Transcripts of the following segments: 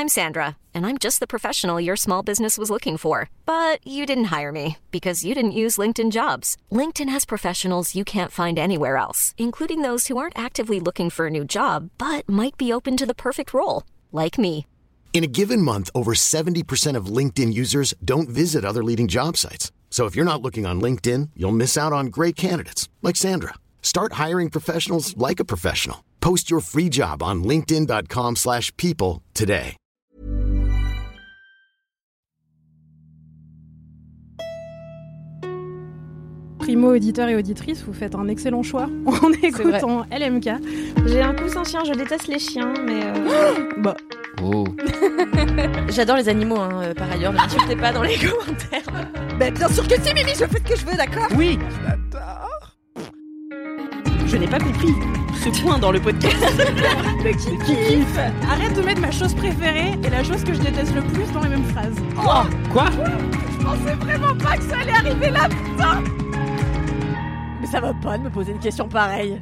I'm Sandra, and I'm just the professional your small business was looking for. But you didn't hire me because you didn't use LinkedIn Jobs. LinkedIn has professionals you can't find anywhere else, including those who aren't actively looking for a new job, but might be open to the perfect role, like me. In a given month, over 70% of LinkedIn users don't visit other leading job sites. So if you're not looking on LinkedIn, you'll miss out on great candidates like Sandra. Start hiring professionals like a professional. Post your free job on linkedin.com/people today. Primo auditeur et auditrice, vous faites un excellent choix en écoutant LMK. J'ai un coussin chien, je déteste les chiens, mais Bah. Oh. J'adore les animaux, par ailleurs, ne m'insultez pas dans les commentaires. Bah bien sûr que si, Mimi, je fais ce que je veux, d'accord ? Oui. Je n'ai pas compris ce point dans le podcast. Mais qui kiffe ? Arrête de mettre ma chose préférée et la chose que je déteste le plus dans les mêmes phrases. Oh, quoi ? Je pensais vraiment pas que ça allait arriver là, putain ! Mais ça va pas de me poser une question pareille.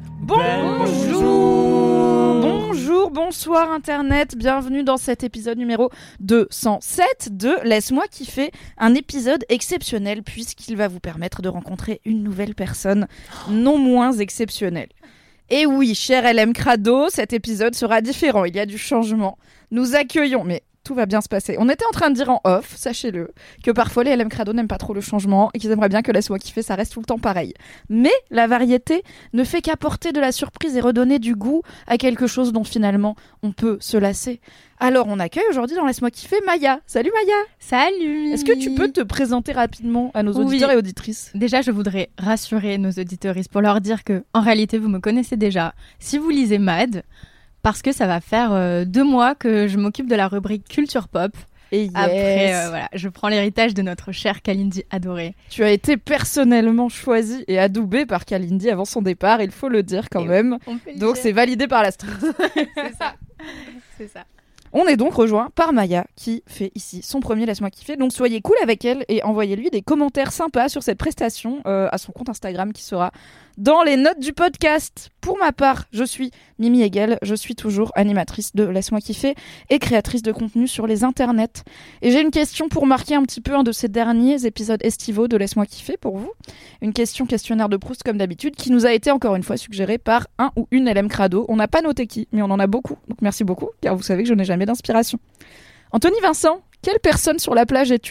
Bonjour, bonsoir Internet, bienvenue dans cet épisode numéro 207 de Laisse-moi kiffer, un épisode exceptionnel puisqu'il va vous permettre de rencontrer une nouvelle personne non moins exceptionnelle. Et oui, cher LM Crado, cet épisode sera différent, il y a du changement. Nous accueillons, mais tout va bien se passer. On était en train de dire en off, sachez-le, que parfois les LM Crado n'aiment pas trop le changement et qu'ils aimeraient bien que Laisse-moi kiffer, ça reste tout le temps pareil. Mais la variété ne fait qu'apporter de la surprise et redonner du goût à quelque chose dont finalement on peut se lasser. Alors on accueille aujourd'hui dans Laisse-moi kiffer Maya. Salut Maya. Salut. Est-ce que tu peux te présenter rapidement à nos auditeurs et auditrices ? Déjà, je voudrais rassurer nos auditeuristes pour leur dire que, en réalité, vous me connaissez déjà. Si vous lisez Mad, parce que ça va faire 2 mois que je m'occupe de la rubrique Culture Pop. Et yes. Après, voilà, je prends l'héritage de notre chère Kalindi adorée. Tu as été personnellement choisie et adoubée par Kalindi avant son départ, il faut le dire quand même. Donc c'est validé par la street. C'est ça. C'est ça. On est donc rejoint par Maya qui fait ici son premier Laisse-moi kiffer. Donc soyez cool avec elle et envoyez-lui des commentaires sympas sur cette prestation à son compte Instagram qui sera dans les notes du podcast. Pour ma part, je suis Mimi Hegel, je suis toujours animatrice de Laisse-moi kiffer et créatrice de contenu sur les internets. Et j'ai une question pour marquer un petit peu un de ces derniers épisodes estivaux de Laisse-moi kiffer pour vous. Une questionnaire de Proust comme d'habitude qui nous a été encore une fois suggérée par un ou une LM Crado. On n'a pas noté qui, mais on en a beaucoup. Donc merci beaucoup, car vous savez que je n'ai jamais d'inspiration. Anthony Vincent, quelle personne sur la plage es-tu ?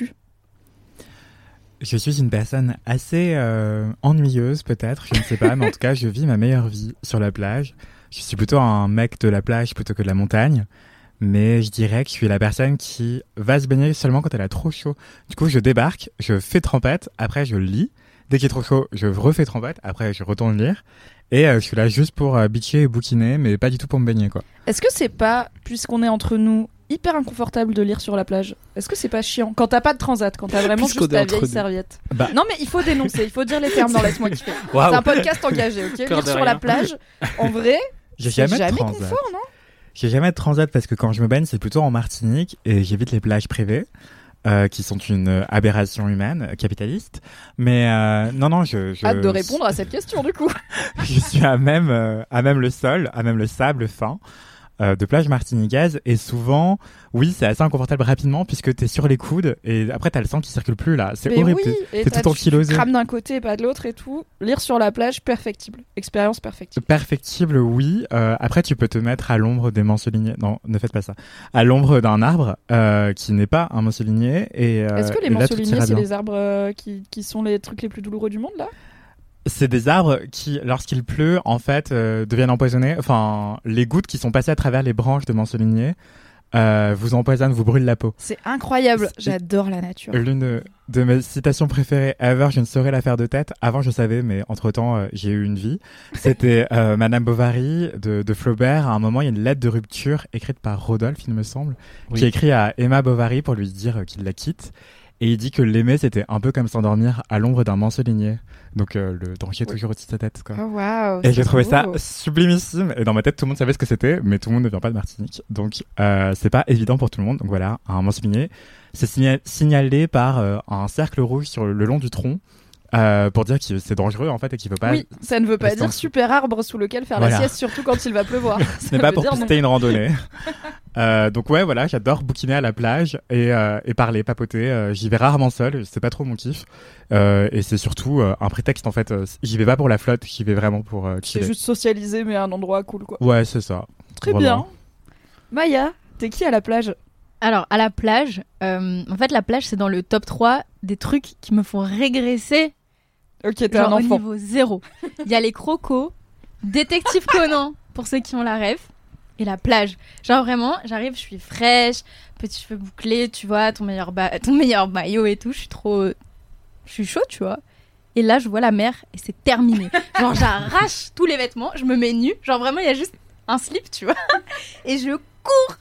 Je suis une personne assez ennuyeuse peut-être, je ne sais pas, mais en tout cas je vis ma meilleure vie sur la plage. Je suis plutôt un mec de la plage plutôt que de la montagne, mais je dirais que je suis la personne qui va se baigner seulement quand elle a trop chaud. Du coup je débarque, je fais trempette, après je lis, dès qu'il est trop chaud je refais trempette, après je retourne lire, et je suis là juste pour bitcher et bouquiner, mais pas du tout pour me baigner quoi. Est-ce que c'est pas, puisqu'on est entre nous, hyper inconfortable de lire sur la plage ? Est-ce que c'est pas chiant quand t'as pas de transat, quand t'as vraiment juste ta vieille serviette ? Non mais il faut dénoncer, il faut dire les termes dans Laisse-moi kiffer. Wow. C'est un podcast engagé, ok ? Lire sur la plage, en vrai, c'est jamais confort, non ? J'ai jamais de transat parce que quand je me baigne c'est plutôt en Martinique et j'évite les plages privées. Qui sont une aberration humaine, capitaliste. Mais non, je hâte de répondre à cette question du coup. Je suis à même le sol, à même le sable fin de plage martiniquaise et souvent, oui, c'est assez inconfortable rapidement puisque t'es sur les coudes et après t'as le sang qui circule plus là. C'est horrible. Oui, t'es tout ankylosé. Tu crames d'un côté et pas de l'autre et tout. Lire sur la plage, perfectible. Expérience perfectible. Perfectible, oui. Après, tu peux te mettre à l'ombre des manceliniers. Non, ne faites pas ça. À l'ombre d'un arbre qui n'est pas un mancelinier. Est-ce que les manceliniers, c'est les arbres qui sont les trucs les plus douloureux du monde là ? C'est des arbres qui, lorsqu'il pleut, en fait, deviennent empoisonnés. Enfin, les gouttes qui sont passées à travers les branches de mancelinier vous empoisonnent, vous brûlent la peau. C'est incroyable. J'adore la nature. L'une de mes citations préférées ever, je ne saurais la faire de tête. Avant, je savais, mais entre-temps, j'ai eu une vie. C'était Madame Bovary de Flaubert. À un moment, il y a une lettre de rupture écrite par Rodolphe, il me semble, qui écrit à Emma Bovary pour lui dire qu'il la quitte. Et il dit que l'aimer, c'était un peu comme s'endormir à l'ombre d'un mancelinier. Donc le danger est toujours au-dessus de sa tête, quoi. Oh waouh. Et j'ai trouvé ça sublimissime. Et dans ma tête, tout le monde savait ce que c'était, mais tout le monde ne vient pas de Martinique. Donc c'est pas évident pour tout le monde. Donc voilà, un mancelinier, c'est signalé par un cercle rouge sur le long du tronc, pour dire que c'est dangereux en fait et qu'il faut pas. Oui, ça ne veut pas rester en dire dessous. super arbre sous lequel faire Voilà. la sieste, surtout quand il va pleuvoir. Ce n'est pas pour pister une randonnée. Donc ouais, voilà, j'adore bouquiner à la plage et parler, papoter. J'y vais rarement seul, c'est pas trop mon kiff. Et c'est surtout un prétexte en fait. J'y vais pas pour la flotte, j'y vais vraiment pour C'est chiller. juste socialiser, mais à un endroit cool, quoi. Ouais, c'est ça. Très Vraiment. bien. Maya, t'es qui à la plage? Alors, à la plage, en fait, la plage, c'est dans le top 3 des trucs qui me font régresser. Ok, t'es Genre un au enfant. niveau 0. Il y a les crocos, Détective Conan, pour ceux qui ont la ref, et la plage. Genre vraiment, j'arrive, je suis fraîche, petits cheveux bouclés, tu vois, ton meilleur maillot et tout, je suis chaud, tu vois. Et là, je vois la mer et c'est terminé. Genre, j'arrache tous les vêtements, je me mets nue. Genre vraiment, il y a juste un slip, tu vois. Et je cours.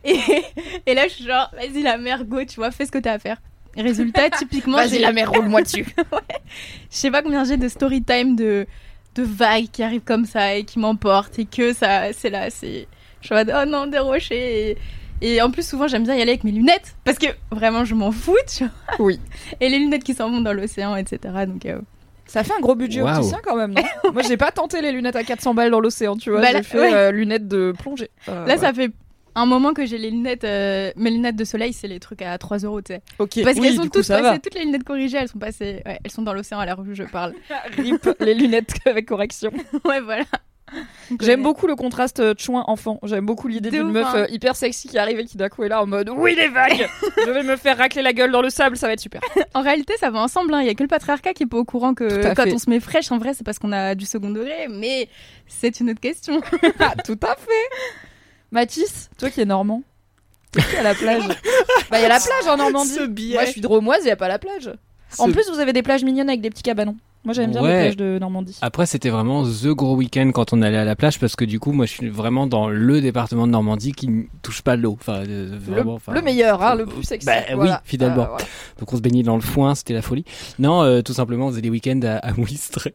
Et là, je suis genre, vas-y la mer, go, tu vois, fais ce que t'as à faire. Résultat, typiquement, Vas-y, la mer, roule-moi dessus. je sais pas combien j'ai de story time de vagues qui arrivent comme ça et qui m'emportent et que ça, c'est là, c'est... Je suis en mode, oh non, des rochers. Et en plus, souvent, j'aime bien y aller avec mes lunettes parce que vraiment, je m'en fous, tu vois. Oui. Et les lunettes qui s'en vont dans l'océan, etc. Donc, Ça fait un gros budget Waouh. opticien quand même, non? Moi, j'ai pas tenté les lunettes à 400 balles dans l'océan, tu vois. Bah, j'ai là, fait ouais. lunettes de plongée. là, Ouais. ça fait un moment que j'ai les lunettes, mes lunettes de soleil, c'est les trucs à 3 €, tu sais. Ok. Parce Oui, qu'elles sont du coup, toutes ça va. passées, toutes les lunettes corrigées, elles sont passées, ouais, elles sont dans l'océan à l'heure où je parle. Rip, les lunettes avec correction. Ouais, voilà. J'aime beaucoup le contraste chouin enfant. J'aime beaucoup l'idée De d'une ouf, meuf hein. hyper sexy qui arrive et qui d'un coup est là en mode oui les vagues. Je vais me faire racler la gueule dans le sable, ça va être super. En réalité, ça va ensemble. Il y a que le patriarcat qui est pas au courant Tout que à quand fait. on se met fraîche, en vrai, c'est parce qu'on a du second degré. Mais c'est une autre question. Ah, tout à fait. Mathis, toi qui es normand, t'es qui à la plage? Bah il y a la plage en Normandie. Ce biais. Moi je suis drômoise, il y a pas la plage. En Ce- plus vous avez des plages mignonnes avec des petits cabanons. Moi j'aime bien les Ouais. plages de Normandie. Après, c'était vraiment the gros week-end quand on allait à la plage parce que du coup, moi, je suis vraiment dans le département de Normandie qui ne touche pas l'eau. Enfin, vraiment, enfin, Le meilleur, hein, le plus sexy. Bah oui, finalement. voilà. Donc on se baignait dans le foin, c'était la folie. Non, tout simplement, on faisait des week-ends à Ouistreham.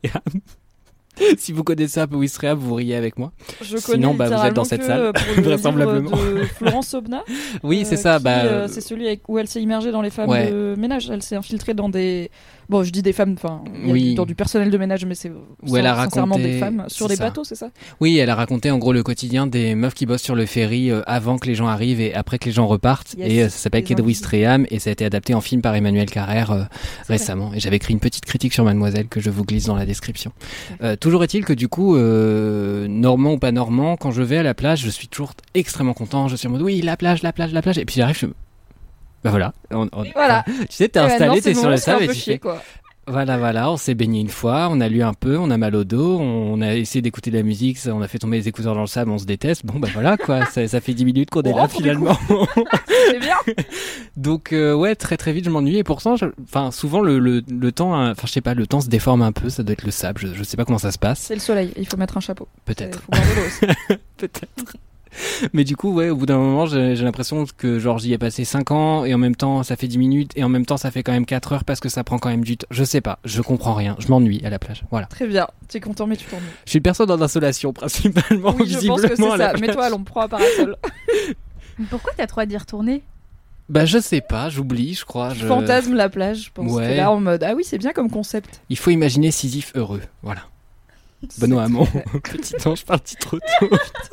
Si vous connaissez un peu Ouistreham, vous riez avec moi. Je Sinon, connais bah, vous êtes dans littéralement cette que, salle, pour le vraisemblablement. livre de Florence Aubenas. Oui, c'est ça. Qui, c'est celui où elle s'est immergée dans les femmes Ouais. de ménage. Elle s'est infiltrée dans des. Bon, je dis des femmes, enfin, il y a Oui. dans du personnel de ménage, mais c'est Où elle a sincèrement raconté- des femmes sur c'est des ça. bateaux, c'est ça? Oui, elle a raconté en gros le quotidien des meufs qui bossent sur le ferry avant que les gens arrivent et après que les gens repartent. Yes, Et ça s'appelle les Quai de invisibles. Ouistreham et ça a été adapté en film par Emmanuel Carrère récemment. Et j'avais écrit une petite critique sur Mademoiselle que je vous glisse dans la description. Toujours est-il que du coup, normand ou pas normand, quand je vais à la plage, je suis toujours extrêmement content. Je suis en mode oui, la plage, la plage, la plage. Et puis j'arrive, bah voilà. Voilà. Tu sais, t'es Et installé, maintenant, t'es c'est sur bon, le on se fait un sable et peu tu chier, fais quoi. voilà, on s'est baigné une fois, on a lu un peu, on a mal au dos, on a essayé d'écouter de la musique, on a fait tomber les écouteurs dans le sable, on se déteste. Bon, bah voilà, quoi, ça fait 10 minutes qu'on est On là rentre, du finalement. C'est bien. Donc, ouais, très très vite, je m'ennuie. Et pourtant, enfin, souvent, le temps, enfin, je sais pas, le temps se déforme un peu, ça doit être le sable, je sais pas comment ça se passe. C'est le soleil, il faut mettre un chapeau. Peut-être. Faut garder l'eau aussi. Peut-être. Mais du coup, ouais, au bout d'un moment, j'ai l'impression que genre j'y ai passé 5 ans et en même temps ça fait 10 minutes et en même temps ça fait quand même 4 heures parce que ça prend quand même du temps. Je sais pas, je comprends rien, je m'ennuie à la plage. Voilà. Très bien. Tu es content, mais tu t'ennuies. Je suis une personne en insolation principalement, Oui, je pense que visiblement c'est à la ça. plage. Mets-toi à l'ombre, prends un parasol. Mais pourquoi t'as trop à d'y retourner? Bah je sais pas, j'oublie, je crois. Je fantasme la plage, je pense. Ouais. T'es là en mode ah oui, c'est bien comme concept. Il faut imaginer Sisyphe heureux, voilà. Benoît C'est Hamon, très- petit ange parti trop tôt.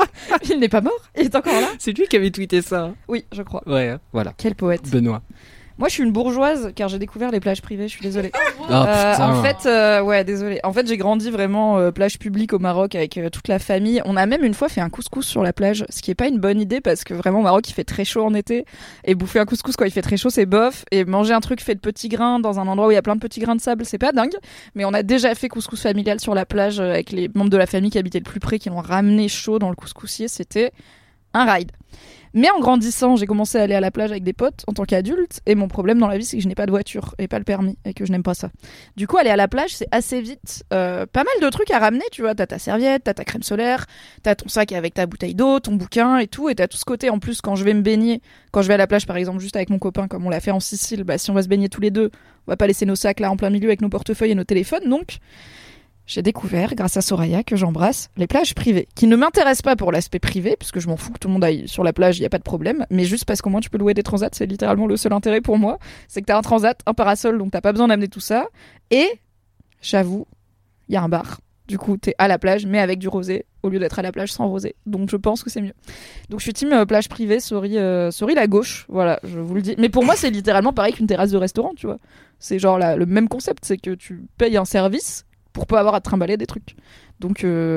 Il n'est pas mort, il est encore là. C'est lui qui avait tweeté ça. Oui, je crois. Ouais, hein, voilà. Quel poète. Benoît. Moi, je suis une bourgeoise car j'ai découvert les plages privées. Je suis désolée. Oh putain. En fait, ouais, désolée. En fait, j'ai grandi vraiment plage publique au Maroc avec toute la famille. On a même une fois fait un couscous sur la plage, ce qui est pas une bonne idée parce que vraiment au Maroc il fait très chaud en été et bouffer un couscous quand il fait très chaud c'est bof et manger un truc fait de petits grains dans un endroit où il y a plein de petits grains de sable c'est pas dingue. Mais on a déjà fait couscous familial sur la plage avec les membres de la famille qui habitaient le plus près qui l'ont ramené chaud dans le couscoussier. C'était un ride. Mais en grandissant, j'ai commencé à aller à la plage avec des potes en tant qu'adulte. Et mon problème dans la vie, c'est que je n'ai pas de voiture et pas le permis et que je n'aime pas ça. Du coup, aller à la plage, c'est assez vite pas mal de trucs à ramener. Tu vois, t'as ta serviette, t'as ta crème solaire, t'as ton sac avec ta bouteille d'eau, ton bouquin et tout. Et t'as tout ce côté. En plus, quand je vais me baigner, quand je vais à la plage, par exemple, juste avec mon copain, comme on l'a fait en Sicile, bah, si on va se baigner tous les deux, on va pas laisser nos sacs là en plein milieu avec nos portefeuilles et nos téléphones. Donc, j'ai découvert, grâce à Soraya, que j'embrasse, les plages privées, qui ne m'intéressent pas pour l'aspect privé, puisque je m'en fous que tout le monde aille sur la plage, il n'y a pas de problème, mais juste parce qu'au moins tu peux louer des transats, c'est littéralement le seul intérêt pour moi, c'est que t'as un transat, un parasol, donc t'as pas besoin d'amener tout ça, et j'avoue, il y a un bar. Du coup, t'es à la plage, mais avec du rosé, au lieu d'être à la plage sans rosé. Donc, je pense que c'est mieux. Donc, je suis team plage privée, sorry la gauche. Voilà, je vous le dis. Mais pour moi, c'est littéralement pareil qu'une terrasse de restaurant, tu vois. C'est genre le même concept, c'est que tu payes un service pour pas avoir à te trimballer des trucs. Donc,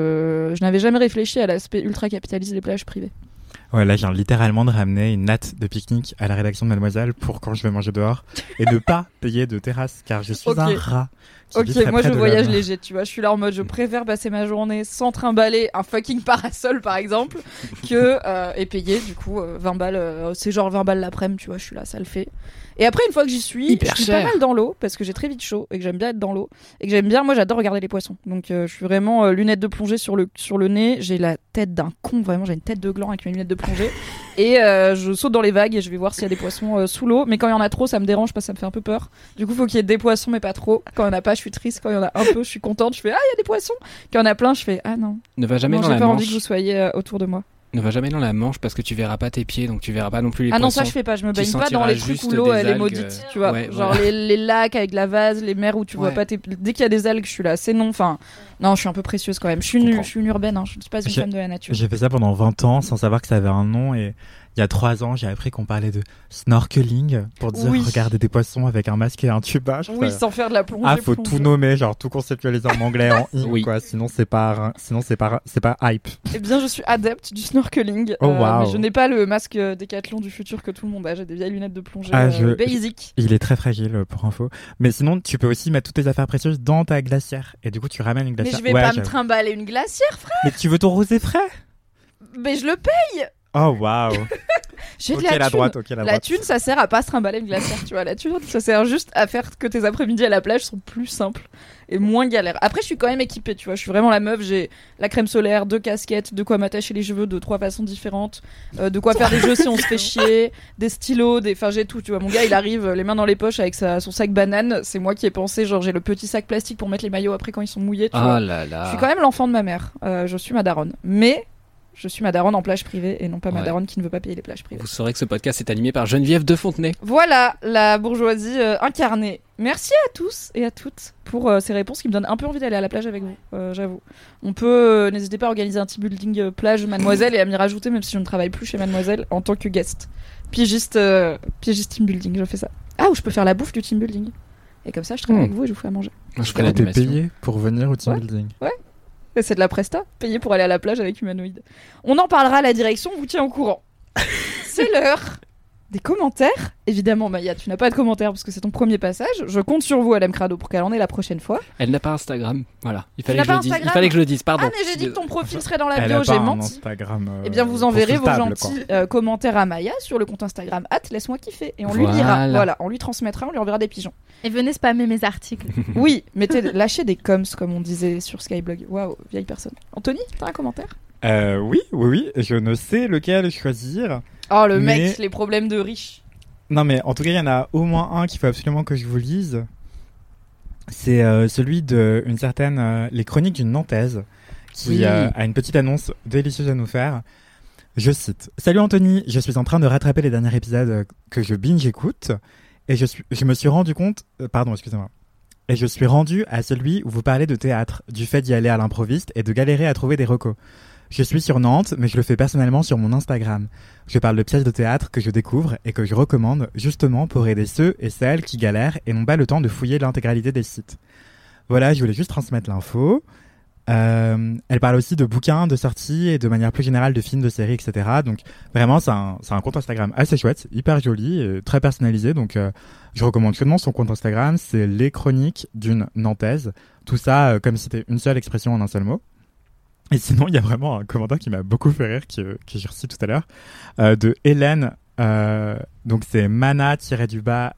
je n'avais jamais réfléchi à l'aspect ultra capitaliste des plages privées. Ouais, là, je viens littéralement de ramener une natte de pique-nique à la rédaction de Mademoiselle pour quand je vais manger dehors et ne pas payer de terrasse car je suis un rat. Ok, moi je voyage léger, tu vois. Je suis là en mode je préfère passer ma journée sans trimballer un fucking parasol par exemple que et payer du coup 20 balles. C'est genre 20 balles l'après-midi, tu vois. Je suis là, ça le fait. Et après, une fois que j'y suis, je suis pas mal dans l'eau parce que j'ai très vite chaud et que j'aime bien être dans l'eau et que j'aime bien. Moi, j'adore regarder les poissons. Donc, je suis vraiment lunettes de plongée sur le nez. J'ai la tête d'un con, vraiment. J'ai une tête de gland avec mes lunettes de plongée et je saute dans les vagues et je vais voir s'il y a des poissons sous l'eau. Mais quand il y en a trop, ça me dérange parce que ça me fait un peu peur. Du coup, faut qu'il y ait des poissons, mais pas trop. Quand il y en a pas, je suis triste. Quand il y en a un peu, je suis contente. Je fais ah, il y a des poissons. Quand il y en a plein, je fais ah non. Ne va jamais dans la Manche. J'ai pas envie Manche. que vous soyez autour de moi. Ne va jamais dans la Manche parce que tu verras pas tes pieds, donc tu verras pas non plus les poissons. Ah non, poissons. ça je fais pas, je me Tu baigne pas dans sentiras les trucs juste où l'eau elle des est maudite, algues, tu vois. ouais, Genre voilà. les lacs avec de la vase, les mers où tu vois Ouais. pas tes... Dès qu'il y a des algues, je suis là, c'est non. Enfin, non, je suis un peu précieuse quand même. Je suis une urbaine, hein. Je suis pas une femme de la nature. J'ai fait ça pendant 20 ans sans savoir que ça avait un nom et il y a 3 ans, j'ai appris qu'on parlait de snorkeling pour dire regarder des poissons avec un masque et un tuba. Oui, sans faire de la plongée. Ah, faut tout nommer, genre tout conceptualiser en anglais, en i, quoi. Sinon c'est pas hype. Eh bien, je suis adepte du snorkeling. Oh, wow. Mais je n'ai pas le masque Décathlon du futur que tout le monde a. J'ai des vieilles lunettes de plongée basic. Il est très fragile pour info. Mais sinon, tu peux aussi mettre toutes tes affaires précieuses dans ta glacière et du coup tu ramènes une glacière. Mais je vais pas me trimballer une glacière, frère. Mais tu veux ton rosé frais? Mais je le paye. Oh waouh. J'ai de la thune. La thune, ça sert à pas se trimballer une glacière, tu vois. La thune, ça sert juste à faire que tes après-midi à la plage sont plus simples et moins galères. Après, je suis quand même équipée, tu vois. Je suis vraiment la meuf. J'ai la crème solaire, 2 casquettes, de quoi m'attacher les cheveux de 3 façons différentes, de quoi faire des jeux si on se fait chier, des stylos, enfin j'ai tout, tu vois. Mon gars, il arrive les mains dans les poches avec son sac banane. C'est moi qui ai pensé, genre j'ai le petit sac plastique pour mettre les maillots après quand ils sont mouillés, tu vois. Là là. Je suis quand même l'enfant de ma mère. Je suis ma daronne, mais je suis ma daronne en plage privée et non pas ma daronne qui ne veut pas payer les plages privées. Vous saurez que ce podcast est animé par Geneviève de Fontenay. Voilà, la bourgeoisie incarnée. Merci à tous et à toutes pour ces réponses qui me donnent un peu envie d'aller à la plage avec vous, j'avoue. On peut, n'hésitez pas à organiser un team building plage Mademoiselle et à m'y rajouter même si je ne travaille plus chez Mademoiselle en tant que guest. Pigiste team building, je fais ça. Ah, ou je peux faire la bouffe du team building. Et comme ça, je travaille avec vous et je vous fais à manger. Je ferai l'animation. T'es payé pour venir au team building. Ouais. Et c'est de la presta, payé pour aller à la plage avec Humanoïde. On en parlera à la direction, on vous tient au courant. C'est l'heure des commentaires. Évidemment, Maya, tu n'as pas de commentaires parce que c'est ton premier passage. Je compte sur vous, Alem Crado, pour qu'elle en ait la prochaine fois. Elle n'a pas Instagram. Voilà. Il fallait que je le dise. Pardon. Ah, mais j'ai dit que ton profil serait dans la Elle bio, a j'ai pas menti. un Instagram, eh bien, vous enverrez vos consultable, gentils commentaires à Maya sur le compte Instagram @laisse-moi kiffer et on lui lira. Voilà, on lui transmettra, on lui enverra des pigeons. Et venez spammer mes articles. Oui, lâchez des coms comme on disait sur Skyblog. Waouh, vieille personne. Anthony, t'as un commentaire? Oui, je ne sais lequel choisir. Oh, le mec, les problèmes de riches. Non, mais en tout cas, il y en a au moins un qu'il faut absolument que je vous lise. C'est celui d'une certaine Les Chroniques d'une Nantaise qui a une petite annonce délicieuse à nous faire. Je cite: Salut Anthony, je suis en train de rattraper les derniers épisodes que je binge-écoute et je me suis rendu compte... Et je suis rendu à celui où vous parlez de théâtre, du fait d'y aller à l'improviste et de galérer à trouver des recos. Je suis sur Nantes, mais je le fais personnellement sur mon Instagram. Je parle de pièces de théâtre que je découvre et que je recommande justement pour aider ceux et celles qui galèrent et n'ont pas le temps de fouiller l'intégralité des sites. Voilà, je voulais juste transmettre l'info. Elle parle aussi de bouquins, de sorties et de manière plus générale de films, de séries, etc. Donc vraiment, c'est un compte Instagram assez chouette, hyper joli, et très personnalisé. Donc je recommande chaudement son compte Instagram. C'est Les Chroniques d'une Nantaise. Tout ça comme si c'était une seule expression en un seul mot. Et sinon, il y a vraiment un commentaire qui m'a beaucoup fait rire, que j'ai reçu tout à l'heure, de Hélène. Donc c'est Mana-du-bas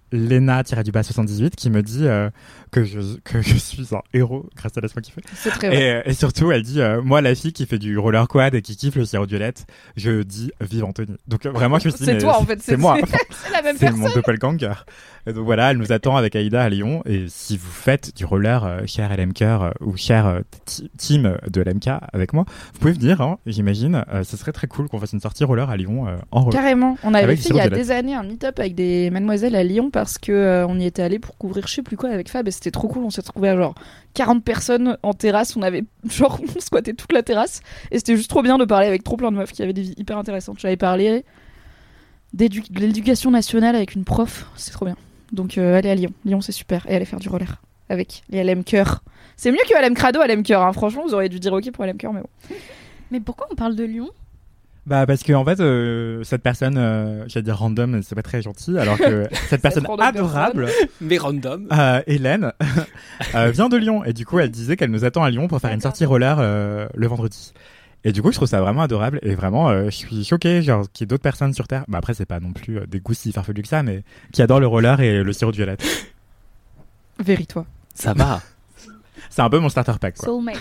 Lena-78 qui me dit que je suis un héros grâce à Laisse-moi kiffer. C'est très vrai. Et surtout, elle dit moi, la fille qui fait du roller quad et qui kiffe le sirop de violette, je dis vive Anthony. Donc vraiment, je me suis dit, c'est toi en fait, c'est moi. C'est la même c'est personne. mon doppelganger. Et donc voilà, elle nous attend avec Aïda à Lyon. Et si vous faites du roller, cher LMker ou cher team de LMK avec moi, vous pouvez venir, hein, j'imagine. Ce serait très cool qu'on fasse une sortie roller à Lyon en roller. Carrément. On avait avec fait il y a des années un meet-up avec des mademoiselles à Lyon parce que on y était allé pour couvrir je sais plus quoi avec Fab et c'était trop cool. On s'est retrouvé à genre 40 personnes en terrasse. On avait genre on squattait toute la terrasse et c'était juste trop bien de parler avec trop plein de meufs qui avaient des vies hyper intéressantes. J'avais parlé de l'éducation nationale avec une prof, c'est trop bien. Donc allez à Lyon. Lyon c'est super. Et allez faire du roller avec les LM Cœur. C'est mieux que LM Crado, LM Cœur. Hein. Franchement, vous auriez dû dire ok pour LM Cœur, mais bon. Mais pourquoi on parle de Lyon ? Bah parce que en fait cette personne, j'allais dire random, c'est pas très gentil, alors que cette personne adorable, mais random, Hélène, vient de Lyon et du coup elle disait qu'elle nous attend à Lyon pour faire une sortie roller le vendredi. Et du coup je trouve ça vraiment adorable et vraiment je suis choqué genre qu'il y ait d'autres personnes sur Terre. Bah après c'est pas non plus des goûts si farfelus que ça, mais qui adorent le roller et le sirop de violette. Véris-toi. Ça va. C'est un peu mon starter pack quoi. Soulmate.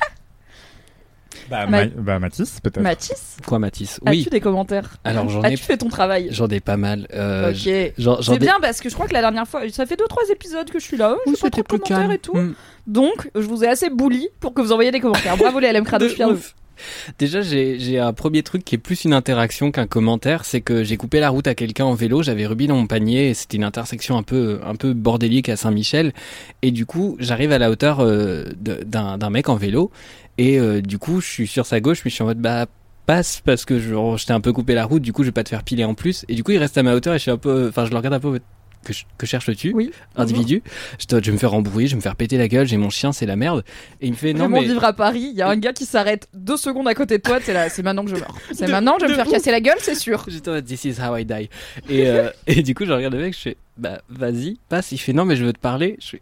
Mathis peut-être. Mathis, quoi Mathis? Oui. As-tu des commentaires? Alors As-tu fait ton travail? J'en ai pas mal. Ok. C'est bien parce que je crois que la dernière fois, ça fait 2-3 épisodes que je suis là. J'ai pas trop de commentaires et tout. Donc, je vous ai assez bully pour que vous envoyiez des commentaires. Bravo les LM Crado, je suis fière de vous. Déjà, j'ai un premier truc qui est plus une interaction qu'un commentaire, c'est que j'ai coupé la route à quelqu'un en vélo, j'avais Ruby dans mon panier, et c'était une intersection un peu bordélique à Saint-Michel, et du coup, j'arrive à la hauteur d'un mec en vélo, et du coup, je suis sur sa gauche, mais je suis en mode passe parce que je t'ai un peu coupé la route, du coup, je vais pas te faire piler en plus, et du coup, il reste à ma hauteur, et je le regarde un peu. Que cherches-tu, oui, individu? Je vais me faire embrouiller, je vais me faire péter la gueule, j'ai mon chien, c'est la merde. Et il me fait non mais vivre à Paris, il y a un gars qui s'arrête 2 secondes à côté de toi, t'es là, c'est maintenant que je meurs. C'est maintenant que je vais me faire casser la gueule, c'est sûr. J'étais en mode this is how I die. Et du coup je regarde le mec, je fais vas-y, passe. Il fait non mais je veux te parler. Je fais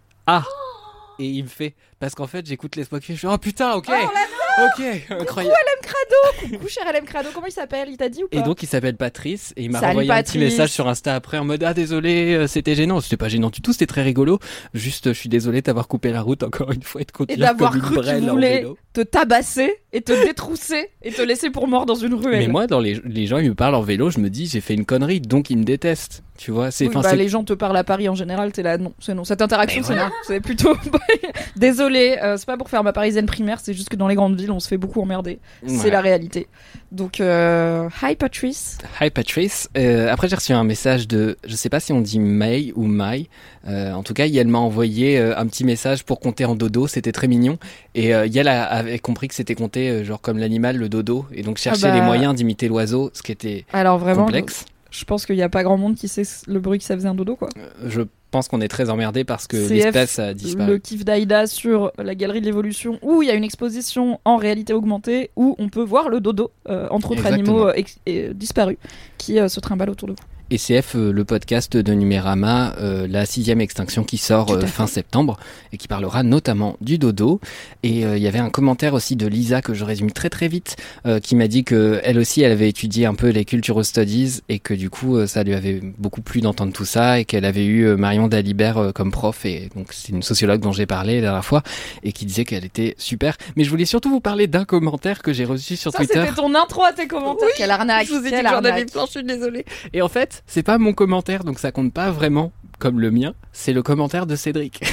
et il me fait parce qu'en fait j'écoute les spots, je fais oh putain ok. Ok, incroyable. Coucou LM Crado, coucou cher LM Crado, comment il s'appelle? Il t'a dit ou pas? Et donc il s'appelle Patrice et il m'a Salut, renvoyé Patrice. un petit message sur Insta après en mode désolé, c'était gênant. C'était pas gênant du tout, c'était très rigolo. Juste je suis désolé de t'avoir coupé la route encore une fois et de continuer et d'avoir comme une cru brêle qu'il en voulait vélo. te tabasser et te détrousser et te laisser pour mort dans une ruelle. Mais moi, dans les gens ils me parlent en vélo, je me dis j'ai fait une connerie donc ils me détestent. Tu vois, c'est les gens te parlent à Paris en général, t'es là non, c'est non. Cette interaction c'est non, c'est plutôt désolé, c'est pas pour faire ma parisienne primaire, c'est juste que dans les grandes villes on se fait beaucoup emmerder. Ouais. C'est la réalité. Donc hi Patrice. Hi Patrice. Après j'ai reçu un message de, je sais pas si on dit May ou Mai. En tout cas, Yael m'a envoyé un petit message pour compter en dodo, c'était très mignon. Et Yael avait compris que c'était compté genre comme l'animal, le dodo, et donc cherchait les moyens d'imiter l'oiseau, ce qui était complexe. Je pense qu'il n'y a pas grand monde qui sait le bruit que ça faisait un dodo, quoi. Je pense qu'on est très emmerdé parce que l'espèce a disparu. Le kiff d'Aïda sur la galerie de l'évolution, où il y a une exposition en réalité augmentée, où on peut voir le dodo, entre autres animaux disparus, qui se trimballent autour de vous. Et CF, le podcast de Numérama, la 6e extinction qui sort fin septembre et qui parlera notamment du dodo. Et il y avait un commentaire aussi de Lisa que je résume très très vite, qui m'a dit que elle aussi elle avait étudié un peu les cultural studies et que du coup ça lui avait beaucoup plu d'entendre tout ça et qu'elle avait eu Marion Dalibert comme prof, et donc c'est une sociologue dont j'ai parlé la dernière fois et qui disait qu'elle était super. Mais je voulais surtout vous parler d'un commentaire que j'ai reçu sur Twitter. Ça c'était ton intro à tes commentaires. Oui, quelle arnaque. Je vous ai dit que j'en avais plein, je suis désolée. Et en fait c'est pas mon commentaire, donc ça compte pas vraiment comme le mien. C'est le commentaire de Cédric.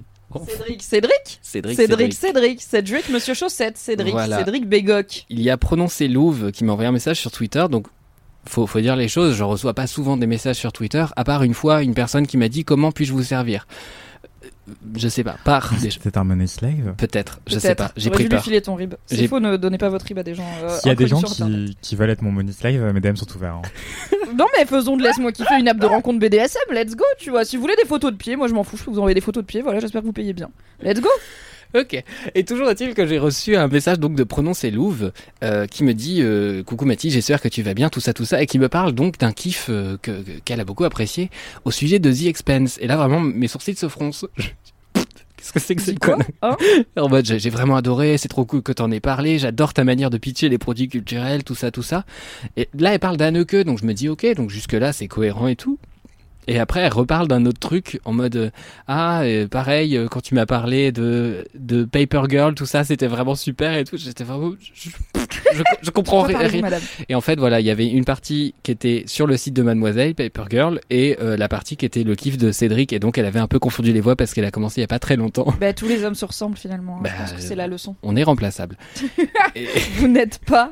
Cédric, Monsieur Chaussette, Cédric Bégoc. Il y a Prononcé Louve qui m'a envoyé un message sur Twitter, donc faut dire les choses, je reçois pas souvent des messages sur Twitter, à part une fois une personne qui m'a dit comment puis-je vous servir. Je sais pas, c'est un money slave. Peut-être, je sais pas. J'ai pris dû peur. Lui filer ton rib. C'est faux, ne donnez pas votre rib à des gens. S'il y a des gens qui veulent être mon money slave, mes DM sont ouverts. Hein. Non mais faisons de Laisse-moi kiffer une app de rencontre BDSM, let's go, tu vois. Si vous voulez des photos de pieds, moi je m'en fous, je peux vous envoyer des photos de pieds, voilà, j'espère que vous payez bien. Let's go. Ok. Et toujours est-il que j'ai reçu un message donc de Prononcé Louve qui me dit coucou Mathis, j'espère que tu vas bien, tout ça, et qui me parle donc d'un kiff qu'elle a beaucoup apprécié au sujet de The Expanse. Et là vraiment mes sourcils se froncent. Qu'est-ce que c'est que c'est quoi hein? En mode j'ai vraiment adoré, c'est trop cool que t'en aies parlé, j'adore ta manière de pitcher les produits culturels, tout ça. Et là elle parle d'Anneke, donc je me dis ok, donc jusque là c'est cohérent et tout. Et après elle reparle d'un autre truc en mode pareil quand tu m'as parlé de Paper Girl, tout ça c'était vraiment super et tout. J'étais vraiment je comprends rien. Et en fait voilà, il y avait une partie qui était sur le site de Mademoiselle Paper Girl et la partie qui était le kiff de Cédric, et donc elle avait un peu confondu les voix parce qu'elle a commencé il y a pas très longtemps. Bah tous les hommes se ressemblent finalement. Je pense que c'est la leçon. On est remplaçable. Vous n'êtes pas